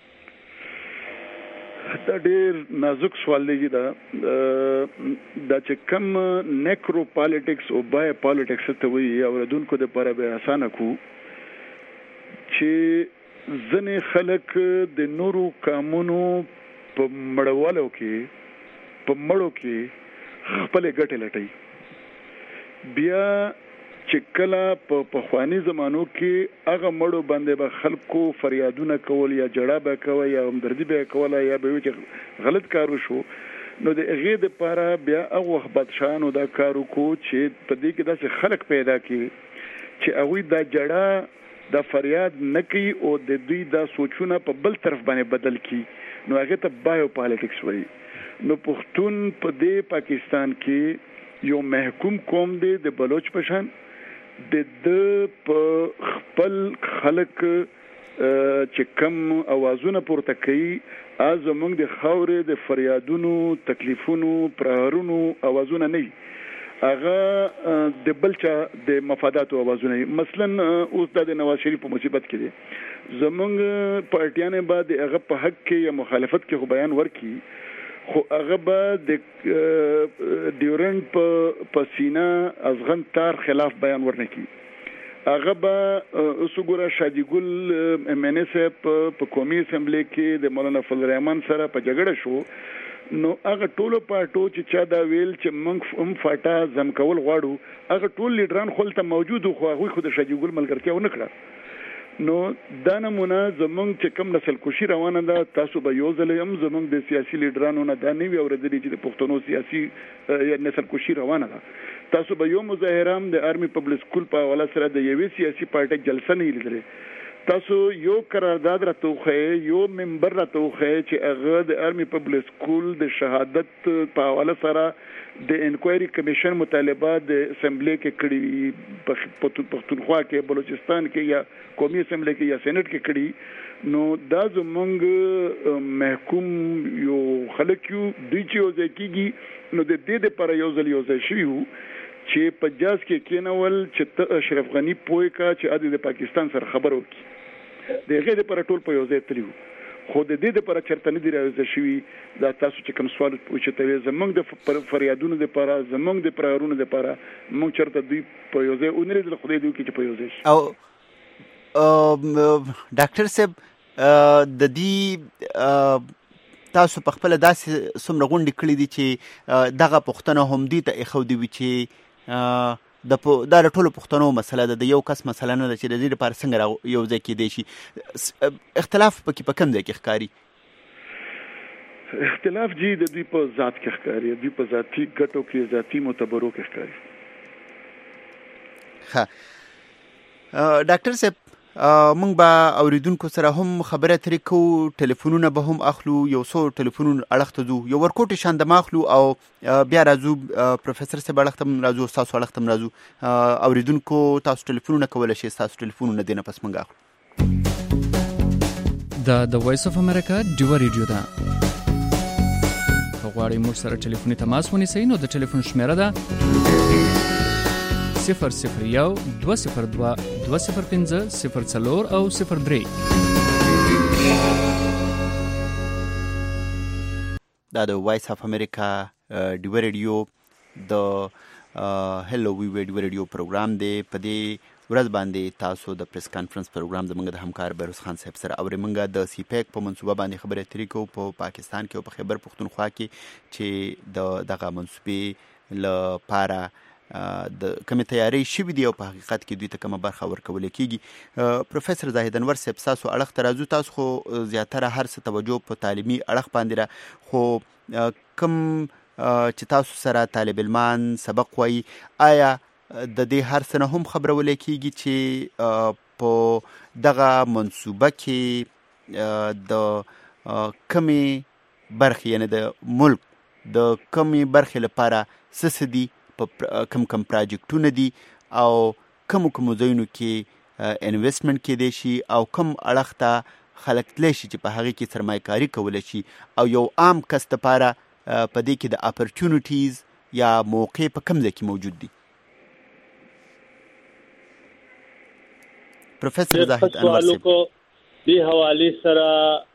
دا ډیر نازک سوال دی دا چې کم نیکرو پالیټکس او بای پالیټکس ته وی اوردونکو د لپاره به اسانه کو چې ځنې خلک د نورو قانونو په مړولو کې خپل ګټه لټي بیا چې کله په خواني زمانو کې هغه مړو باندې به خلکو فریادونه کول یا جړه به کوي یا همدردي به کوله یا به چې غلط کارو شو نو د هغې دپاره بیا هغه وخت بادشاهانو دا کار وکړو چې په دې کې داسې خلک پیدا کړي چې هغوی دا جړه دا فریاد نه کوي او د دوی دا سوچونه په بل طرف باندې بدل کړي نو هغې ته بایو پالیټکس وایي نو پښتون په دې پاکستان کې یو محکوم قوم دی د بلوچ په شان د په خپل خلک چې کم اوازونه پورته کوي زموږ د خاورې د فریادونو تکلیفونو پرهرونو اوازونه نه هغه د بلچا د مفاداتو اوازونه مثلا اوس د نواز شریف په مصیبت کې دي زموږ پارټیانه بعد هغه په حق کې یا مخالفت کې خو بیان ورکي خو هغه به د ډیورنډ په سینا ازغن تار خلاف بیان ورنکي هغه به وسګوره شادي ګل MNA په قومي اسمبلی کې د مولانا فضل الرحمن سره په جګړه شو نو هغه ټولو پارټو چې چا دا ویل چې موږ هم فاټا زم کول غواړو هغه ټول لیډران خپل ته موجود خو هغه خو د شادي ګل ملګرتیا ونه کړه نو دا نمونه زمونږ چې کم نسل کشي روانه ده تاسو به یو ځل هم زمونږ د سیاسي لیډرانو نه دا نه وي اورېدلي چې د پښتنو سیاسي نسل کشي روانه ده تاسو به یو مظاهره هم د آرمي پبلک سکول په حواله سره د یوې سیاسي پارټۍ جلسه نه لیدلې تاسو یو قرارداد راته وښیئ یو ممبر راته وښیئ چې هغه د آرمي پبلک سکول د شهادت په حواله سره د انکوایري کمیشن مطالبه د اسمبلی کې کړي پښتونخوا کې بلوچستان کې یا قومي اسمبلی کې یا سېنات کې کړي نو دا زمونږ محکوم یو خلک یو دوی چې یو ځای کېږي نو د دې دپاره یو ځل یو ځای شوي وو چې په جاز کې کېنول چې ته اشرف غني پوه کا چې د پاکستان سره خبر وکړي د هغې دپاره ټول په یو ځای تللي وو خو د دې دپاره چېرته نه دي راوځه شوي دا تاسو چې کوم سوال اوچتوي زموږ د فریادونو دپاره زموږ د پرهرونو دپاره موږ چېرته دوی په یو ځای ونه لیدل خدای دې وکړي چې په یو ځای شي او ډاکټر صاحب د دې تاسو په خپله داسې څومره غونډې کړي دي چې دغه پوښتنه هم دوی ته ایښودې وي چې دا د ټولو پښتنو مسله ده د یو کس مسله نه ده چې د دې لپاره څنګه یو ځای کېدی شي اختلاف پکې په کوم ځای کې ښکاري اختلاف جی د دوی په ذات کې ښکاري دوی په ذاتي ګټو کې ذاتي معتبرو کې ښکاري ها ډاکټر صاحب مونږ به اوریدونکو سره هم خبره ترې کوو، ټلیفونونه به هم اخلو، یو څو ټلیفونونه اړخ ته ځو، یو ورکوټې شان دمه اخلو او بیا راځو پروفیسر صاحب اړخ ته هم راځو، ستاسو اړخ ته هم راځو. اوریدونکو تاسو ټلیفونونه کولی شئ، ستاسو ټلیفونونه دې نه پس مونږ اخلو. دا د وایس اف امریکا ډیوه ریډیو ده. که غواړئ موږ سره ټلیفوني تماس ونیسئ نو د ټلیفون شمیره ده 001-202-205-04 او 03. دا د وایس اف امریکا ډیوه ریډیو د هلو وی ډیوه ریډیو پروګرام دی. په دې ورځ باندې تاسو د پریس کانفرنس پروګرام زموږ د همکار بهروز خان صاحب سره اورئ. موږ د سی پیک په منصوبه باندې خبرې اترې کوو په پاکستان کې او په خیبر پښتونخوا کې چې دغه منصوبې لپاره د کومې تیاری شوي دي او په حقیقت کې دوی ته کومه برخه ورکول کېږي. پروفیسر زاهد انور صاحب ستاسو اړخ ته راځو. تاسو خو زیاتره هر څه توجه په تعلیمي اړخ باندې را، خو کوم چې تاسو سره طالب علمان سبق وایي، آیا د دې هر څه نه هم خبرول کېږي چې په دغه منصوبه کې د کمې برخې، یعنی د ملک د کمې برخې لپاره څه دي، کم پراجیکټونه دي او کوم ځایونو کې انویسټمنټ کېدی شي او کوم اړخ ته خلک تللی شي چې په هغې کې سرمایه‌کاري کولی شي، او یو عام کس دپاره په دې کې د اپرچونیټیز یا موقع په کوم ځای کې موجود دي؟ پروفیسر زاهد انور صاحب دې حوالې سره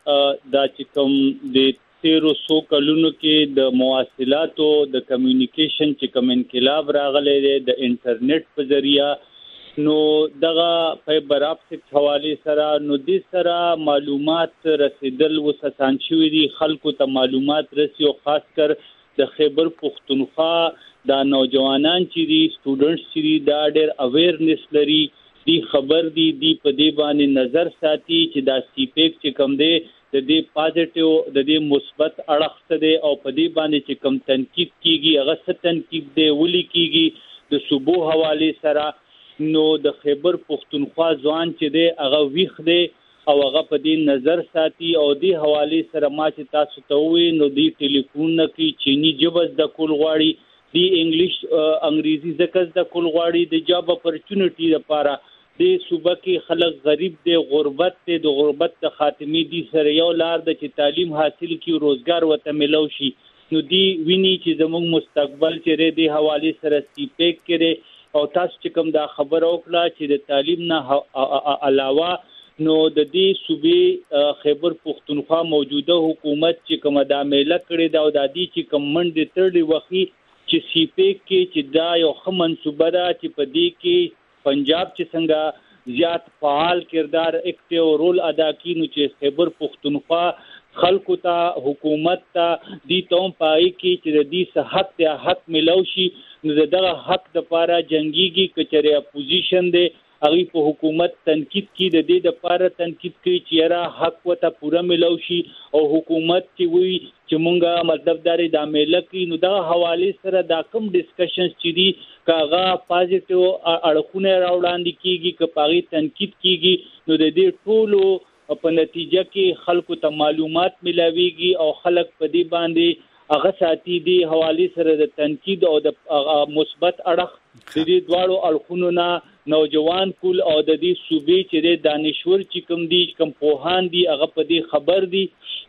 دا چې کوم د 1300 کلونو کې د مواصلاتو د کمیونیکیشن چې کوم انقلاب راغلی دی د انټرنیټ په ذریعہ، نو دغه فایبر اپټک حوالې سره نو دې سره معلومات رسیدل وساتان شوي دي، خلکو ته معلومات رسي، او خاص کر د خیبر پښتونخوا دا نوجوانان چې دي، سټوډنټس چې دي، دا ډېر اویرنس لري، دی خبر دي په دې باندې نظر ساتي چې دا سی پیک چې کوم دی د دې پازیټیو د دې مثبت اړخ څه دی، او په دې باندې چې کوم تنقید کیږي هغه څه تنقید دی ولي کیږي د صوبو حوالې سره. نو د خیبر پښتونخوا ځوان چې دی هغه ویښ دی او هغه په دې نظر ساتي، او دې حوالې سره ما چې تاسو ته ووایي نو دې ټلیفون نه کوي، چینی ژبه زده کول غواړي، دی انګلیش انګریزي زده کول غواړي، د جاب اپرچونټي لپاره دې صوبه کې خلک غریب دی، غربت دی، د غربت د خاتمې دي سره یو لار د چې تعلیم حاصل کی روزګار وته ملو شي. نو دی ویني چې زموږ مستقبل چې دې حوالې سره سی پیک کړي، او تاسو چې کوم دا خبر وکړه چې د تعلیم نه علاوه نو د دې صوبې خیبر پښتونخوا موجوده حکومت چې کوم دا میله کړې دا او د دې چې کوم منډې ترډې وخی چې سی پیک کې چې دا یو ښه منصوبه ده چې په دې کې پنجاب چې څنګه زیات فعال کردار اکټیو رول ادا کړي، نو چې خیبر پښتونخوا خلکو ته حکومت ته دې توم پای کې چې د دې حق ته حق ملو شي، نو دغه حق د لپاره جنگيږي کچره اپوزیشن دی هغه په حکومت تنقید کی د دې د لپاره تنقید کوي چې را حق وته پوره ملو شي، او حکومت چې وی چې مونږه مطلب داري د عمله کې نو دا حواله سره دا کم ډیسکشنز چې دي کاغه پازیټیو اړخونه راوړاندې کیږي که پاغي تنقید کیږي، نو د دې ټولو په نتیجه کې خلکو ته معلومات ملاويږي او خلک په دې باندې هغه ساتي دي حواله سره د تنقید او د مثبت اړخ د دې دواړو اړخونو نه نوجوان کول او د دې صوبې چې د دانشور چې کوم دي کوم پوهان دي هغه په دې خبر دي.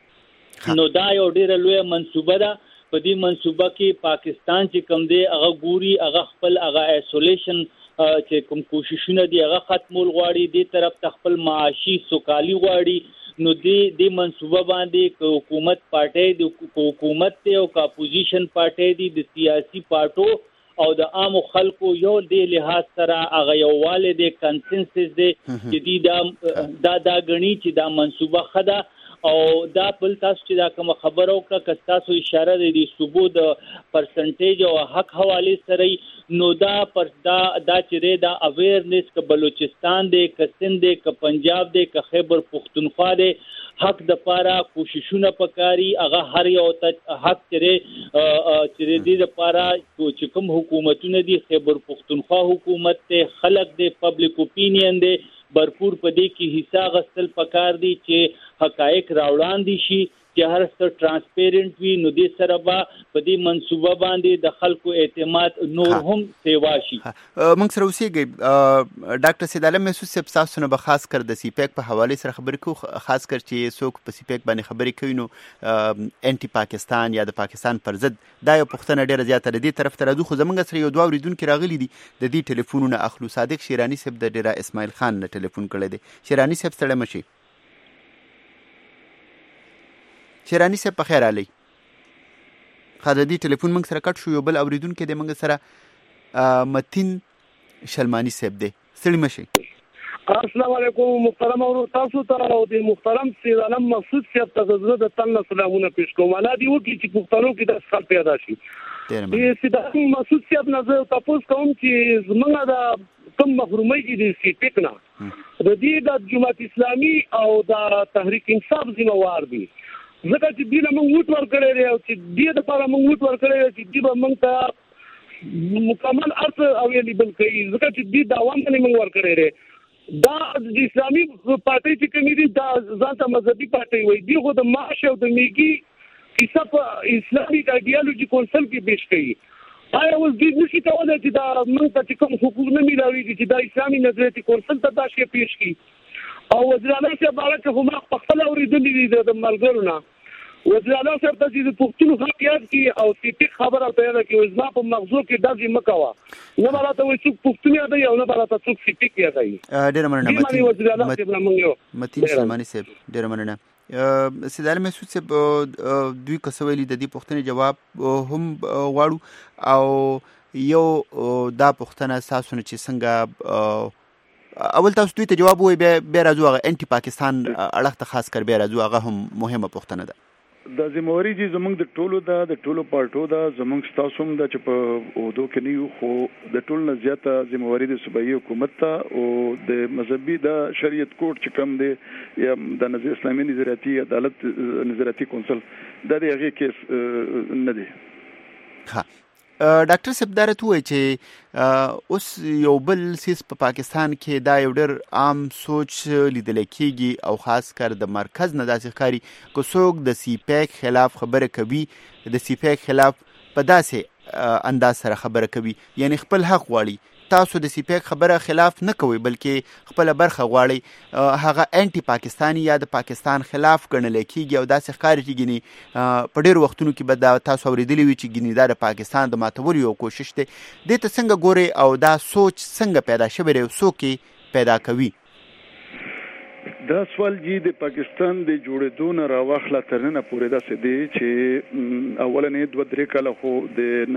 نو دا یو ډیره لویه منصوبه ده. په دې منصوبه کې پاکستان چې کوم دی هغه ګوري هغه خپل هغه ایسولیشن چې کوم کوششونه دي هغه ختمول غواړي، دې طرف ته خپل معاشي سوکالي غواړي. نو دې منصوبه باندې حکومت پارټي د حکومت ته او اپوزیشن پارټي دي د سیاسي پارټو او د عام خلکو یو د لحاظ سره هغه یوواله د کنسنسس دی چې دا غني چې دا منصوبه خده او دا بل تاسو چې دا کوم خبر او که تاسو اشاره د صوبو د پرسنټیج او حق حواله سره نو دا چې دا اویرنس ک بلوچستان دی ک سند دی ک پنجاب دی ک خیبر پختونخوا دی حق د پاره کوششونه پکاري هغه هر یو حق چې د پاره چې کوم حکومتونه دي خیبر پختونخوا حکومت ته خلق دی پبلک اپینین دی برپور پدې کې حصہ غستل پکار دي چې حقایق راوړاندې شي چې هر څه ترانسپیرنٹ وي نو دې سره به په دې منصوبه باندې د خلکو اعتماد نور هم سیوا شي. موږ سره اوسېږي ډاکټر سید عالم محسوس صاحب تاسو نه به خاص کر د سی پیک په حواله سره خبرې کوو خاص کر چې څوک په سی پیک باندې خبرې کوي نو انټي پاکستان یا د پاکستان پر ضد دا یو پوښتنه ډیره زیاته ده دې طرف ته راځو خو زمونږ سره یو دوه اوریدونکي راغلي دي د دې ټلیفونونه اخلو. صادق شیرانی صاحب د ډیره اسماعیل خان نه ټلیفون کړی دی. شیرانی صاحب ستړی مشي. شیرانی صاحب په خیر علي خدادي ټلیفون موږ سره کټ شو. یو بل اوریدونکو د موږ سره متین شلمانی صاحب دی. ستړي مشي. السلام علیکم محترم او تاسو ته او د محترم سید علم مسعود صاحب ته زړه تل سلامونه پیښ کوم. انا دی وکي چې پښتنو کې د خپل پیدا شي. د سید علم مسعود صاحب نظر تاسو کوم چې زمونږ د کم محرومي کې د سی پیک نه د دې د جماعت اسلامي او د تحریک انصاف ذمہوار دي ځکه چې دې موږ ووټ ورکړی دی او چې دې د لپاره موږ ووټ ورکړی دی چې دې به موږ ته مکمل ارث اویلیبل کوي ځکه چې دې د عوام باندې موږ ورکړی دی. دا د اسلامي پارټي چې کومې دي دا ځان ته مذهبي پارټي وایي دي خو د معاش او د میګي کیسه په اسلامي ایډیالوژي کونسل کې پیش کوي. آیا اوس دې نشي کولای چې دا موږ ته کوم حقوق نه ملاويږي چې دا اسلامي نظریاتي کونسل ته دا شی پیش کړي او وزیر اعلی صاحب باندې هم په خپل اوریدلې دي د ملګرو نه. وزیر اعلی صاحب ته چې پښتون حق یاد کی او سپیک خبره ته کې وزما په مغزو کې دځي مکوا نه براته وي چې پښتون یاد یو نه براته څوک سپیک یاد دی. ډیر مننه وزیر اعلی صاحب نمنګو متین سلمانی صاحب ډیر مننه. سید علي محسوس صاحب دوی کسویلی د دې پوښتنې جواب هم غواړو او یو دا پوښتنه تاسو نه چې څنګه اول تاسو دوی ته جواب وای بیا راځو هغه انټي پاکستان اړخ ته خاص کر بیا راځو هغه هم مهمه پوښتنه ده. د ذمہواری چې زمونږ د ټولو پارټو دا زمونږ تاسو هم د چې په اودو کې نه یو خو د ټولو نه زیاته ذمہواری د صوبایي حکومت ته او د مذهبي د شریعت کوټ چې کوم دی یا د نظام اسلامي نظریاتي عدالت نظریاتي کونسل د هغه کیس نه دی. ها ډاکټر صاحب دا راته وایي چې اوس یو بل سیس په پاکستان کې دا یو ډېر عام سوچ لیدل کېږي او خاص کر د مرکز نه داسې ښکاري که څوک د سی پیک خلاف خبره کوي د سی پیک خلاف په داسې انداز سره خبره کوي یعنی خپل حق غواړي. تاسو د سی پیک خبره خلاف نه کوي بلکې خپل برخه غواړي هغه انټي پاکستاني یا د پاکستان خلاف ګڼل کېږي او داسې ښکاري چې ګینې په ډېرو وختونو کې به دا تاسو اورېدلی وي چې ګینې دا د پاکستان د ماتولو یو کوشش دی. دې ته څنګه ګورئ او دا سوچ څنګه پیدا شوی دی او څوک یې پیدا کوي؟ دا سوال جی د پاکستان د جوړېدو نه راوخله تر ننه پورې داسې دی چې اولنې 2-3 کاله خو د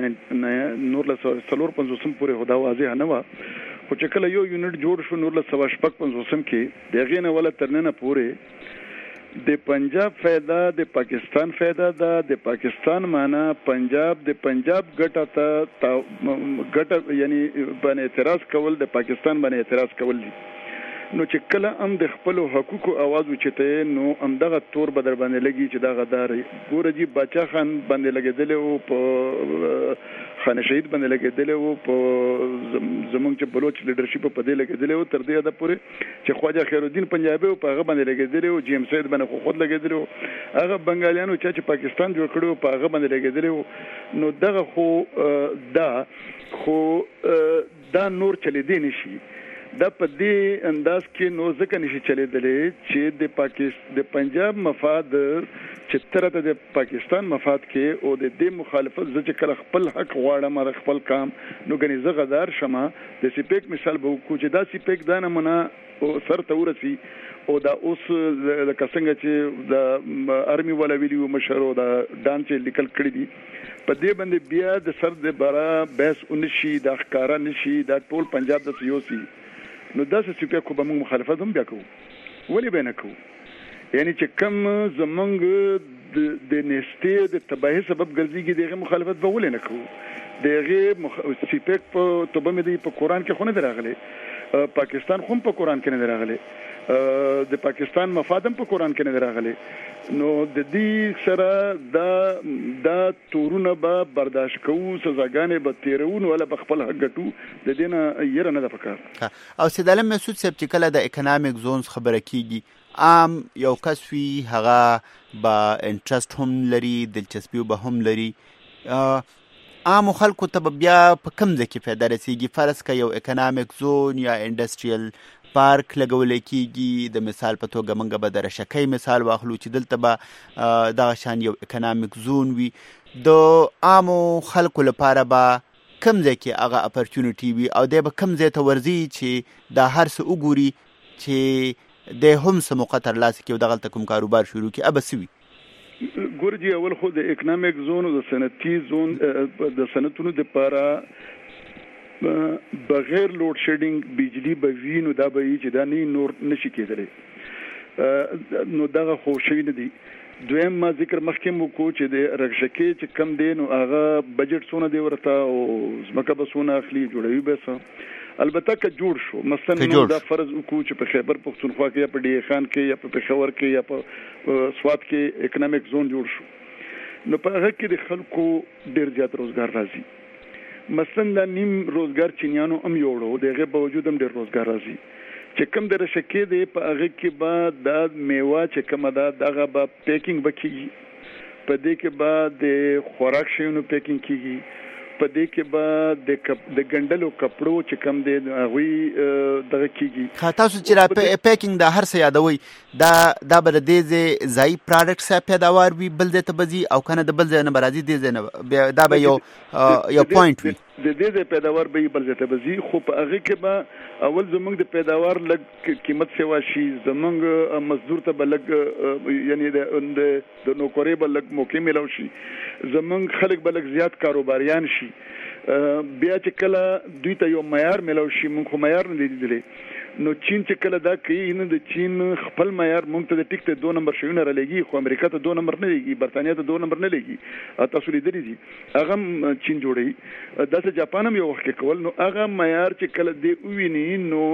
1954 پورې خو دا واضح نه وه خو چې کله یو یونټ جوړ شو 1955 کې د هغې نه وله تر ننه پورې د پنجاب فایده د پاکستان فایده ده د پاکستان معنا پنجاب د پنجاب ګټه ته ګټه یعنی باندې اعتراض کول د پاکستان باندې اعتراض کول دي. نو چې کله هم د خپل حقوقو आवाज وچته نو هم دغه تور بدر باندې لګي چې دا غدار ګوره جی بچا خان باندې لګیدل او په خان شهید باندې لګیدل او په زمونږ چې بلوچ لیډرشپ په دې لګیدل او تر دې د پورې چې خواجه خیر الدین پنجابي په هغه باندې لګیدل او جی ام سید باندې خود لګیدل هغه بنگالیانو چې پاکستان جوړ کړو په هغه باندې لګیدل نو دغه خو دا نور چلی دی نشي دا په دې انداز کې نو ځکه نشي چلیدلې چې د پنجاب مفاد چې ترته د پاکستان مفاد کې او د دې مخالفت چې کله خپل حق غواړم د خپل کام نو غني زه غدار شمه د سپیک مثال به کو چې دا سپیک دا نمونه او سر ته ورسي او دا اوس د کسنګ چې د ارمي ولا ویډیو مشرو دا ډانس لیکل کړی دي په دې باندې بیا د سر د بارا بیس 19 د ښکارا نشي دا ټول پنجاب د سیوسی نو داسې سپیک کو به موږ مخالفت هم بیا کوو ولی به نه کوو یعنی چې کم زمونږ د نستې د تباهي سبب ګرځيږي دغه مخالفت به ولې نه کوو دغه سیپیک په توبه مې دی په قران کې خونه دراغله پاکستان خو په قران کې نه دراغله د پاکستان مفادم په قران کې نه دراغله نو د دې سره دا تورونه به برداشت کوو سزاګانې به تیرون ولا بخپل حق ګټو د دینه یره نه د پکار او سید علم مسعود صاحب چې کله د اکونومیک زونز خبره کیږي عام یو کس وی هغه با انټرست هم لري دلچسپي به هم لري عام خلکو ته بیا په کم ځای کې پیدا رسیږي فرض کا یو اکونومیک زون یا انډستریال پارک لګول کیږي د مثال په توګه منګه به د رشکې مثال واخلو چې دلته به دغه شان یو اکونومیک زون وي د عام خلکو لپاره به کم ځای کې هغه اپورتونټی وي او د به کم ځای ته ورځي چې دا هر څه وګوري چې د هم سم مقتر لاس کې دغه کوم کاروبار شروع کی ابسوي ګورجی اول خو د اکونومیک زون او د صنعتي زون د صنعتونو د لپاره بغیر لوډ شیډینګ بجلی به وینو دا به چې دا نه نور نشي کېدلی نو دغه خو شوی نه دی دویم ما ذکر مخکې مو کو چې د رغشکې چې کم دی نو هغه بجټ سونه دی ورته او زمکه به سونه اخلي جوړوي به البته که جوړ شو مثلا نو دا فرض وکړو چې په خیبر پختونخوا کې یا په ډی خان کې یا په پېښور کې یا په سوات کې اکونومیک زون جوړ شو نو په هغه کې د خلکو ډیر زیات روزګار راځي مثلا دا نیم روزګار چینیانو هم یوړو دغه باوجود هم ډیر روزګار راځي چې کوم د رشکې دی په هغه کې به د میوه چې کوم دا دغه به پیکینګ وکړي په دې کې به د خوراک شیونو پیکینګ کیږي په دې کې به د ګندلو کپړو چې کم دی هغوی دغه کیږي تاسو چې را پیکینګ د هر څه یادوي دا به د دې ځای پروډکټس پیداوار وي بل دې ته بزي او کنه د بل ځای نه برازي دې نه دا به یو پوینټ وي د دې پیداوار به بل ځای ته بزي خو په هغه کې به اول زمونږ د پیداوار لږ قیمت سیوا شي زمونږ مزدور ته به لږ یعنی د نوکرۍ به لږ موقع ملو شي زمونږ خلک به لږ زیات کاروباریان شي بیا چې کله دوی ته یو معیار ملو شي مونږ خو معیار نه لیدلی نو چین چې کله دا کوي نه د چین خپل معیار مونږ ته د ټیک ته 2 نمبر شوونه را لګي خو امریکا ته 2 نمبر نه لګي برتانیا ته 2 نمبر نه لګي تاسو لیدلی دي هغه چین جوړي داسې جاپان هم یو وخت کې کول نو هغه معیار چې کله دی وویني نو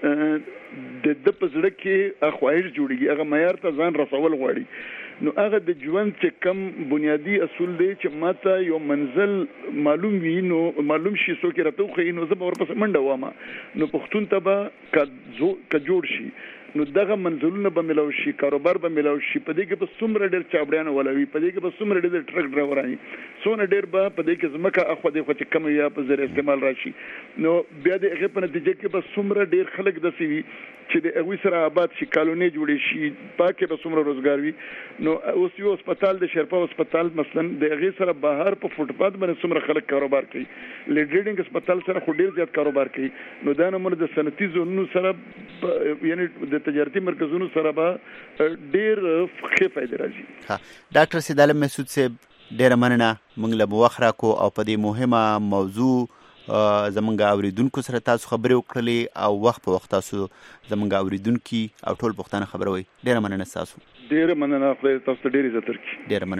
د پزړه کې خواهش جوړيږي هغه معیار ته ځان رسول غواړي نو هغه د ژوند چې کم بنیادی اصول دی چې ماته یو منزل معلوم وي نو معلوم شي څوک راته خو نو زه به ورپسې منډه وامه نو پښتون ته به که جوړ شي نو دغه منزلونه به ملو شي کاروبار به ملو شي په دې کې به څومره ډېر چابړیان ولوي په دې کې به څومره ډېر ټرک ډرایوران څونه ډېر به په دې کې زمکه اخو دې خو چې کم یا په زر استعمال راشي نو بیا د هغه په نتیجه کې به څومره ډېر خلک دسي وي چې د هغوی سره آباد شي کالونی جوړې شي پاکه به څومره روزګار وي نو اوس یو هسپتال د شرپا هسپتال مثلا د هغې سره بهر په فوټپات باندې څومره خلک کاروبار کوي لیډریډینګ هسپتال سره خو ډېر زیات کاروبار کوي نو دا نمونه د صنعتي زونونو سره یعنی د تجارتي مرکزونو سره به ډېر ښه فایده راځي ډاکټر سید علم مسعود صاحب ډېره مننه موږ له وخت راکو او په دې مهمه موضوع زمونږ اوریدونکو سره تاسو خبرې وکړلې او وخت په وخت تاسو زمونږ اوریدونکي او ټول پښتانه خبروي ډېره مننه تاسو ډېره مننه خدای تاسو ته ډېر عزت ورکړي ډېره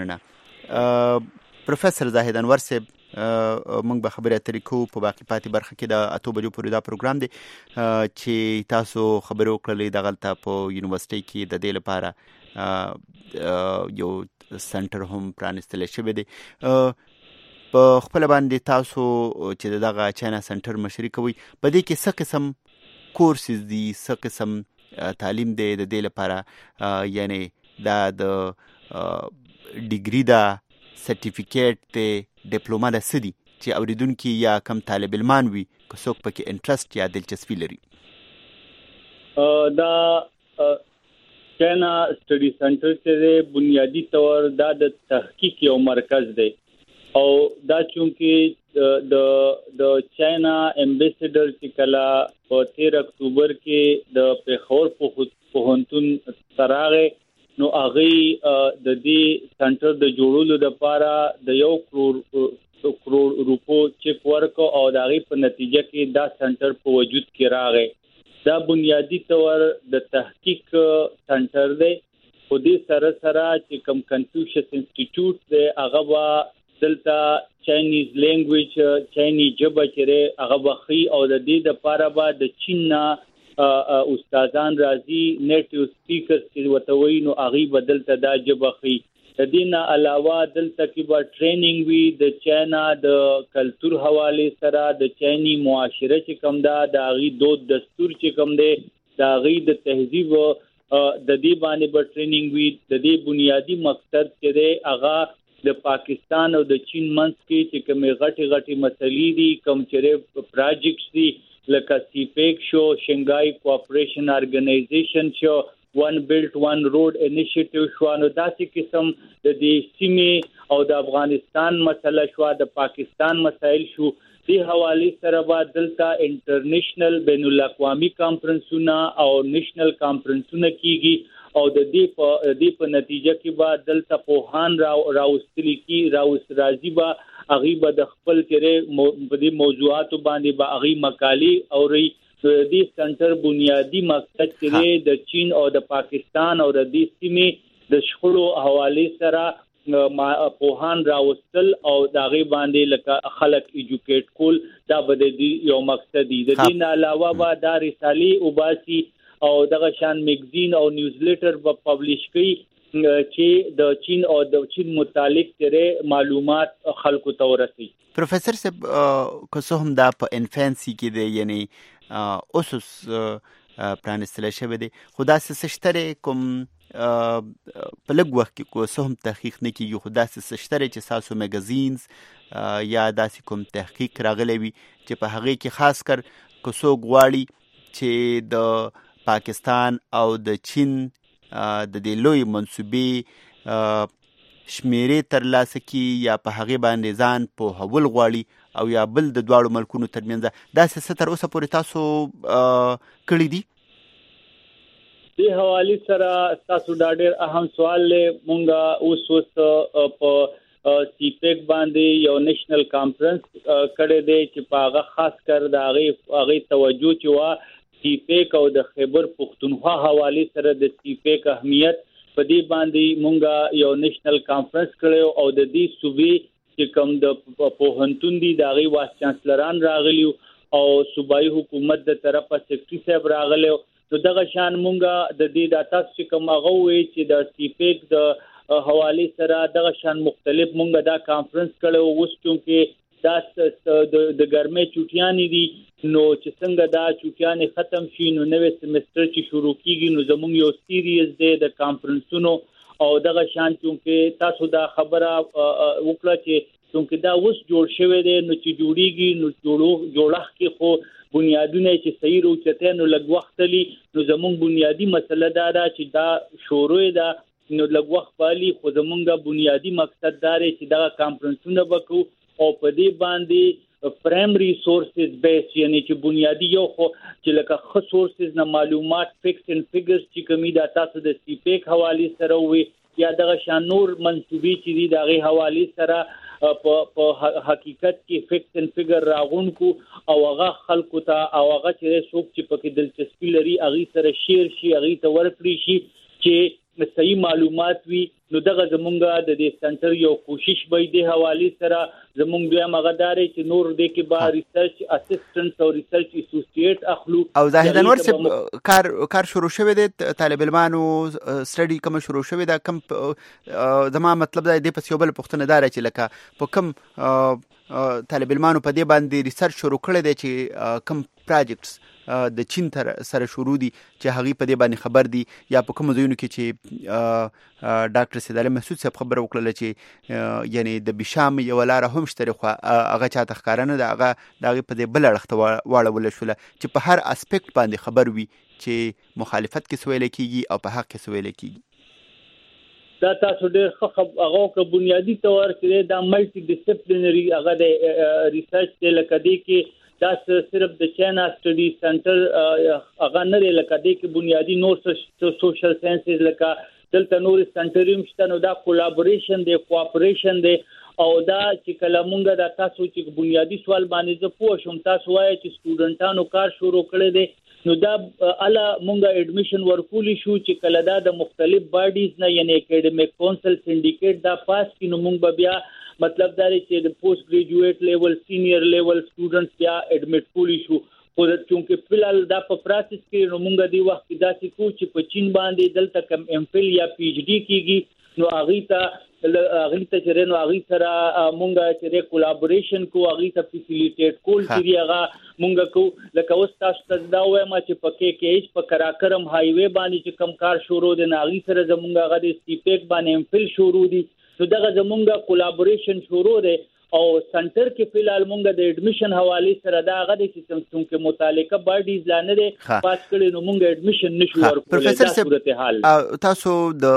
مننه پروفیسور زاهد انور صاحب موږ به خبرې اترې کوو په باقي پاتې برخه کې د 8 بجو پورې دا پروګرام دی چې تاسو خبرې وکړلې دغلته په یونیورسيټي کې د دې لپاره یو سنټر هم پرانستل شوی دی په خپل باندې تاسو چې دغه چاینا سنټر مشري کوي په دې کې څه قسم کورسز دي څه قسم تعلیم دی د دې لپاره یعنی دا د ډیګري دا سرټیفیکیټ ته ډیپلوما د سدي چې اوریدونکو یا کم طالب علمان وي که څوک پکې انټرست یا دلچسپي لري دا چاینا سټډي سنټر چې بنیادی طور دا د تحقیق یو مرکز دی او دا چونکې د چاینا امبیسیډر چې کلا په 13 اکتوبر کې د پیښور پوهنتون تراغه نو هغه د دې سنټر د جوړولو لپاره د 1 کروڑ روپو چیک ورک او د هغه په نتیجه کې دا سنټر په وجود کې راغی دا بنیادی طور د تحقیق سنټر دی په دې سره چې کوم کنفوشیس انسټیټیوټ دی هغه دلته چاینیز لینګویج چاینیز ژبه چې هغه بخي او د دې لپاره د چین استادان راځي نیټیو سپیکرز چې وتوي نو هغه بدلته دا ژبه خي. د دې نه علاوه دلته کې به ټریننګ وي د چاینا د کلچر حواله سره د چاینی معاشره چې کوم دا د هغه دود دستور چې کوم دی د هغه د تهذیب د دې باندې به ټریننګ وي. د دې بنیادی مقصد چې دی هغه د پاکستان او د چین منځ کې چې کومه غټي مسلې دي کوم چې پروجیکټس دي لکه سیپیک شو شنګای کوآپریشن ارګنایزیشن شو ون بیلټ ون روډ انیشیټیو شو نو داسې قسم د دې سیمې او د افغانستان مسله شو د پاکستان مسایل شو. دې حواله سره به دلته انټرنیشنل بین الاقوامي کانفرنسونه او نېشنل کانفرنسونه کیږي او د دې په نتیجه کې به دلته پوهان راوستل کی راځي به هغه به د خپل کړي په دې موضوعاتو باندې به هغه مقالې او د دې سنټر بنیادی مقصد چې د چین او د پاکستان او د دې سیمې د شخړو حواله سره پوهان راوستل او دغه باندې لکه خلک ایجوکیټ کول دا به د یو مقصد دی. د دې علاوه به د رسالې او باسي او دغه شان میگزین او نیوزلیټر به پبلش کړي چې د چین او د چین متعلق ترې معلومات خلکو ته ورسي. پروفیسور صاحب که هم دا په انفانسي کې دی یعنی اوسوس پرانستل شوی دی خو داسې سشتره کوم په لږ وخت کې کو هم تحقیق نه کیږي خو داسې سشتره چې ساسو میگزینز یا داسې کوم تحقیق راغلی وي چې په هغه کې خاص کر که څوک غواړي چې د پاکستان او د چین د دې لوی منسوبې شمیرې ترلاسه کی یا په هغه باندې ځان په هول غواړي او یا بل د دواړو ملکونو ترمنځ داسې څه تر اوسه پورې تاسو کړی دي؟ دې حواله سره تاسو دا ډېر اهم سوال لې مونږه اوس په سیپیک باندې یو نېشنل کانفرنس کړی دی چې په هغه خاص کر د هغه توجه چې وا سیپیک او د خیبر پختونخوا حواله سره د سیپیک اهمیت په دې باندې مونږه یو نېشنل کانفرنس کړو او د دې صوبې چې کوم د پوهنتون دي د هغه وایس چانسلران راغلی او صوبایي حکومت د طرفه سیکرټري صاحب راغلی نو دغه شان مونږه د دې ډاټا چې کوم هغه وی چې د سیپیک د حواله سره دغه شان مختلف مونږه دا کانفرنس کړو اوس چې دا د ګرمه چوټیانې دي نو چې څنګه دا چوټیانې ختم شي نو نوې سیمستر چې شروع کیږي نو زموږ یو سیریز دی د کانفرنسونو او دغه شان چې تاسو دا خبره وکړه چې دا اوس جوړ شوی دی نو چې جوړیږي نو جوړخ کې خو بنیادونه چې صحیح روچته نو لږ وخت لري نو زموږ بنیادی مسله دا چې دا شروع ده نو لږ وخت پالي خو زموږ بنیادی مقصد دا چې دا کانفرنسونه وکړو او په دې باندې پرایمری سورسز بیس یعنی چې بنیادی یو خو چې لکه خو سورسز نه معلومات فکس ان فیګرز چې کومي د تاسو د سیپیک حواله سره وي یا دغه شان نور منسوبي چې دي دغه حواله سره په حقیقت کې فکس ان فیګر راغونکو او هغه خلکو ته او هغه چې څوک چې پکې دلچسپي لري هغه سره شیر شي هغه ته ورکړي شي چې صحیح معلومات وي نو دغه زمونږه د دې سنټر یو کوشش به د حواله سره زمونږ دوی مغداري چې نور د کې با ریسرچ اسسټنټ او ریسرچ اسوسییټ اخلو او زاهد انور سے کار شروع شوه د طالب علمانو سټډي کوم شروع شوه دا کوم زما مطلب دا د پسیوبل پښتنه دار چې لکه په کوم طالب علمانو په دې باندې ریسرچ شروع کړی دی چې کوم پروجیکټس د چین سره شروع دي چې هغه په دې باندې خبر دي یا په کوم ځایونو کې چې ډاکټر سید علي مسعود صاحب خبر وکړه چې یعنی د بشام یو لار هم شته خو هغه چاته ښکارانه ده هغه دغه په دې بل اړخته واړول شو چې په هر اسپیکټ باندې خبر وي چې مخالفت کې سویل کیږي او په حق کې سویل کیږي. دا تاسو ډېر هغه کو بنیادی تور چې دا ملټي ډیسپلینری هغه د ریسرچ ته لکه دی کې دا صرف د چاینا سټډي سنټر هغه نه لکه دی کې بنیادی نور سوشل ساينسز لکه دلته نور سنټریم شته نو دا کولابوریشن دی کوآپریشن دی او دا چې کلمونګه دا تاسو چې بنیادی سوال باندې زه پوه شم تاسو وایي چې سټوډنټانو کار شروع کړی دی نو دا الا مونږه اډمیشن ورکولی شو چې کله دا د مختلف باډیز نه یعنی اکیډمیک کونسل سندیکیټ دا پاس کینو مونږ بیا مطلب دا چې د پوسټ ګریجویټ لیول سینیئر لیول سټوډنټس بیا اډمیټ کولی شو خو چونکه فلال دا په پروسس کې نو مونږ دی وخت دا چې کو چې په چین باندې دلته کم ام فل یا پی ایچ ډی کیږي نو اغه ته چرنو اغه سره مونږه چې کولابوریشن کو اغه ته فیسیلیټیټ کول چې هغه مونږ کو لکه اوس تاسو ته دا وایم چې پکې کې په کراکرم های وی باندې چې کم کار شروع دي اغه سره زمونږ هغه د سټیپیک باندې ام فل شروع دي نو دغه زمونږ کولابوریشن شروع دي او سنټر کې فلال مونږ د اډمیشن حواله سره دا غږ دي چې څنګه متعلقه باډیز لانه دي پاس کړي نو مونږ اډمیشن نشو ورکولای دا صورتحال تاسو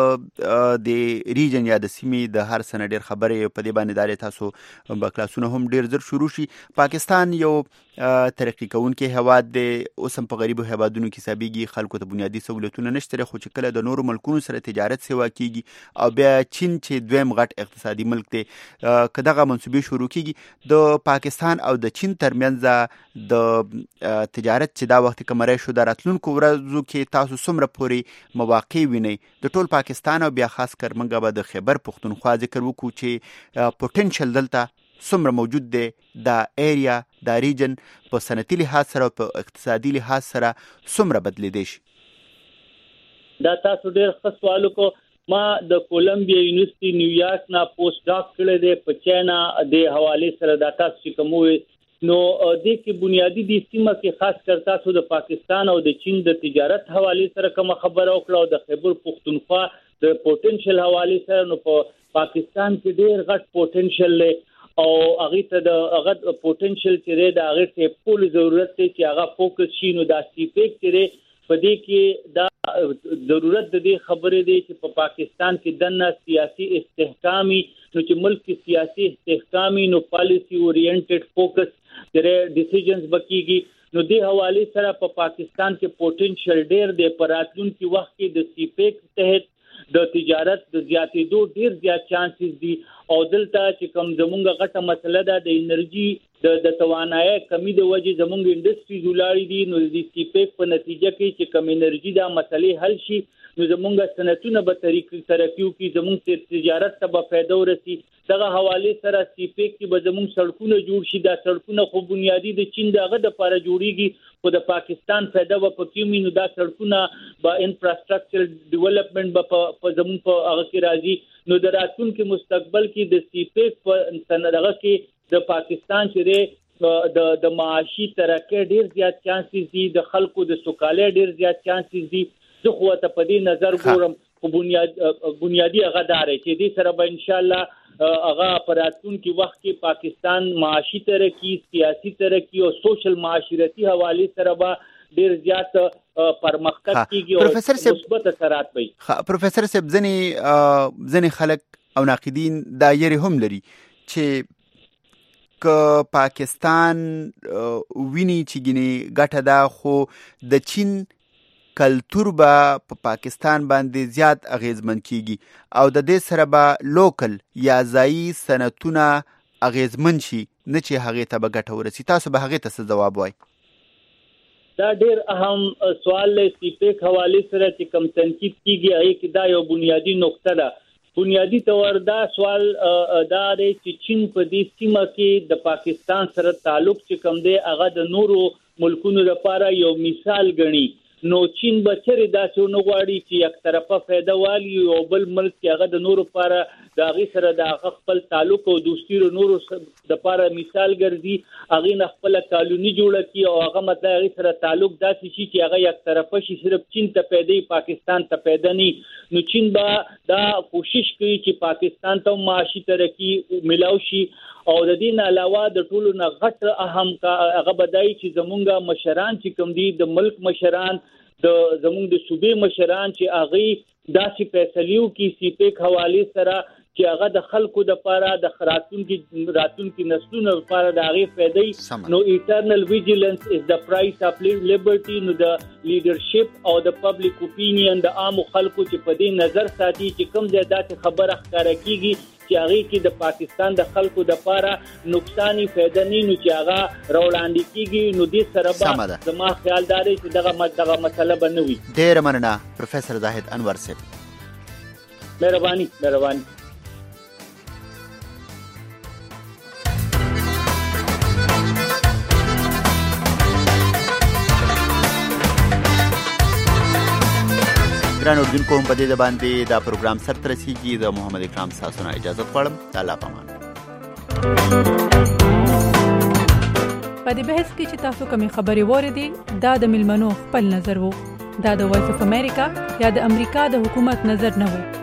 د ریجن یا د سیمې د هر سنه ډیر خبرې په دې باندې داري تاسو په کلاسونو هم ډیر زر شروع شي پاکستان یو ترقی کوونکی هواد دی اوس هم په غریبو هوادونو کې حسابيږي خلکو ته بنیادی سہولتونه نشته خو چې کله د نورو ملکونو سره تجارت سیوا کیږي او بیا چین چې دویم غټ اقتصادي ملک دی کداغه منسوبې شروع کیږي د پاکستان او د چین ترمنځ د تجارت چې دا وخت کمرې شو د راتلونکو ورځو کې تاسو څومره پوري مواقع ویني د ټول پاکستان او بیا خاص کر منګه به د خیبر پختونخوا ذکر وکړو چې پوتنشل دلته څومره موجود دی دا ایریا دا ریجن په صنعتي لحاظ سره او په اقتصادي لحاظ سره څومره بدلیدي شي دا تاسو ډېر ښه سوال وکړو ما د کولمبیا یونیورسيټي نیویارک نه پوسټ ډاک کړی دی په چاینا د حواله سره دا تاسو کوموي نو د کې بنیادی د سیمه کې خاص کر تاسو د پاکستان او د چین د تجارت حواله سره کوم خبره وکړه او د خیبر پختونخوا د پوتنشل حواله سره نو په پاکستان کې ډېر غټ پوتنشل لري او هغه ته د هغه پوتنشل چې د هغه ته پول ضرورت دی چې هغه فوکس شي نو دا سټیپیک چې په دې کې دا ضرورت د دې خبرې دی چې په پاکستان کې دنه سیاسي استحکامي نو چې ملک کې سیاسي استحکامي نو پالیسی اورینټډ فوکس درې ډیسیژنز بکیږي نو دې حواله سره په پاکستان کې پوتنشل ډېر دی پر راتلونکي وخت کې د سټیپیک تحت د تجارت د زیاتېدو ډېر زیات چانسز دي او دلته چې کوم زمونږ غټه مسله ده د انرژي د توانایي کمی د وجې زمونږ انډستریز ولاړې دي نو د سټیپیک په نتیجه کې چې کم انرژي دا مسلې حل شي نو زمونږ صنعتونه به ترقی وکړي زمونږ تجارت ته به فایده ورسي دغه حواله سره سټیپیک کې به زمونږ سړکونه جوړ شي دا سړکونه خو بنیادی د چین دغه د لپاره جوړیږي خو د پاکستان فایده و پکې مینو دا سړکونه با انفراستراکچر ډیولپمنٹ په زمونږ په هغه کې راځي نو د راتلونکي مستقبل کې د سټیپیک په سندغه کې د پاکستان چې د معاشي ترقی ډیر زیات چانسز دي د خلکو د سوکالۍ ډیر زیات چانسز دي زه خو ته په دې نظر ګورم خو بنیادی هغه داري چې دې سره به ان شاء الله هغه پراتون کې وخت کې پاکستان معاشي ترقی سیاسي ترقی او سوشل معاشرتي حواله سره به ډیر زیات پرمختګ کیږي او مثبت اثرات وي پروفیسور صاحب ځنې خلک او ناقدین دا یری هم لري چې که پاکستان ویني چې ګینه ګټه دا خو د چین کلتور به په پاکستان باندې زیات اغیزمن کیږي او د دې سره به لوکل یا ځایي صنعتونه اغیزمن شي نه چې هغه ته به ګټه ورسي تاسو به هغه ته ځواب وای دا ډیر اهم سوال دی سټیپیک حواله سره چې کم تنقید کیږي هغه کې دا یو بنیادی نقطه ده بنیادی تور دا سوال دا دی چې چین په دې سیمه کې د پاکستان سره تعلق چې کم دی هغه د نورو ملکونو لپاره یو مثال ګڼي نو چین بچری دا چې نو غواړي چې یک طرفه فایده والی او بل ملک چې هغه د نورو لپاره د هغه سره د خپل تعلق او دوستي له نورو د لپاره مثال ګرځي هغه نه خپل کالونی جوړه کی او هغه مطلب هغه سره تعلق داسې شي چې هغه یک طرفه شي صرف چین ته پیدا پاکستان ته پیدا نه نو چین با دا کوشش کوي چې پاکستان ته معاشي ترقی ملاوي شي او د دې نه علاوه د ټولو نه غټ اهم هغه بدای چې زمونږه مشران چې کوم دي د ملک مشران د زمونږ د صوبې مشران چې هغه داسې فیصلو کې سټیپیک حواله سره چې هغه د خلکو د لپاره د راتلونکي نسلونو لپاره د هغه فائدې نو ایټرنل ویجیلنس از د پرایس اف لیبرټي نو د لیډرشپ او د پبلک اپینین د عام خلکو چې په دې نظر ساتي چې کوم ځای داسې خبره ښکارا کیږي چې چې هغه کې د پاکستان د خلکو د لپاره نقصانی فائدہ نه نو چې هغه راوړاندې کیږي نو دې سره به زما خیال داري چې دغه مسله بنوي. ډېر مننه پروفیسور زاهد انور صاحب. مهرباني. ګران اردوونکو په دې باندې دا پروګرام سره رسیږي. د محمد اکرام ساسونه اجازه غواړم. الله پامان. په دې بحث کې چې تاسو کومې خبرې واردې دا د ملمنو خپل نظر وو. دا د وایس اف امریکا یا د امریکا د حکومت نظر نه وو.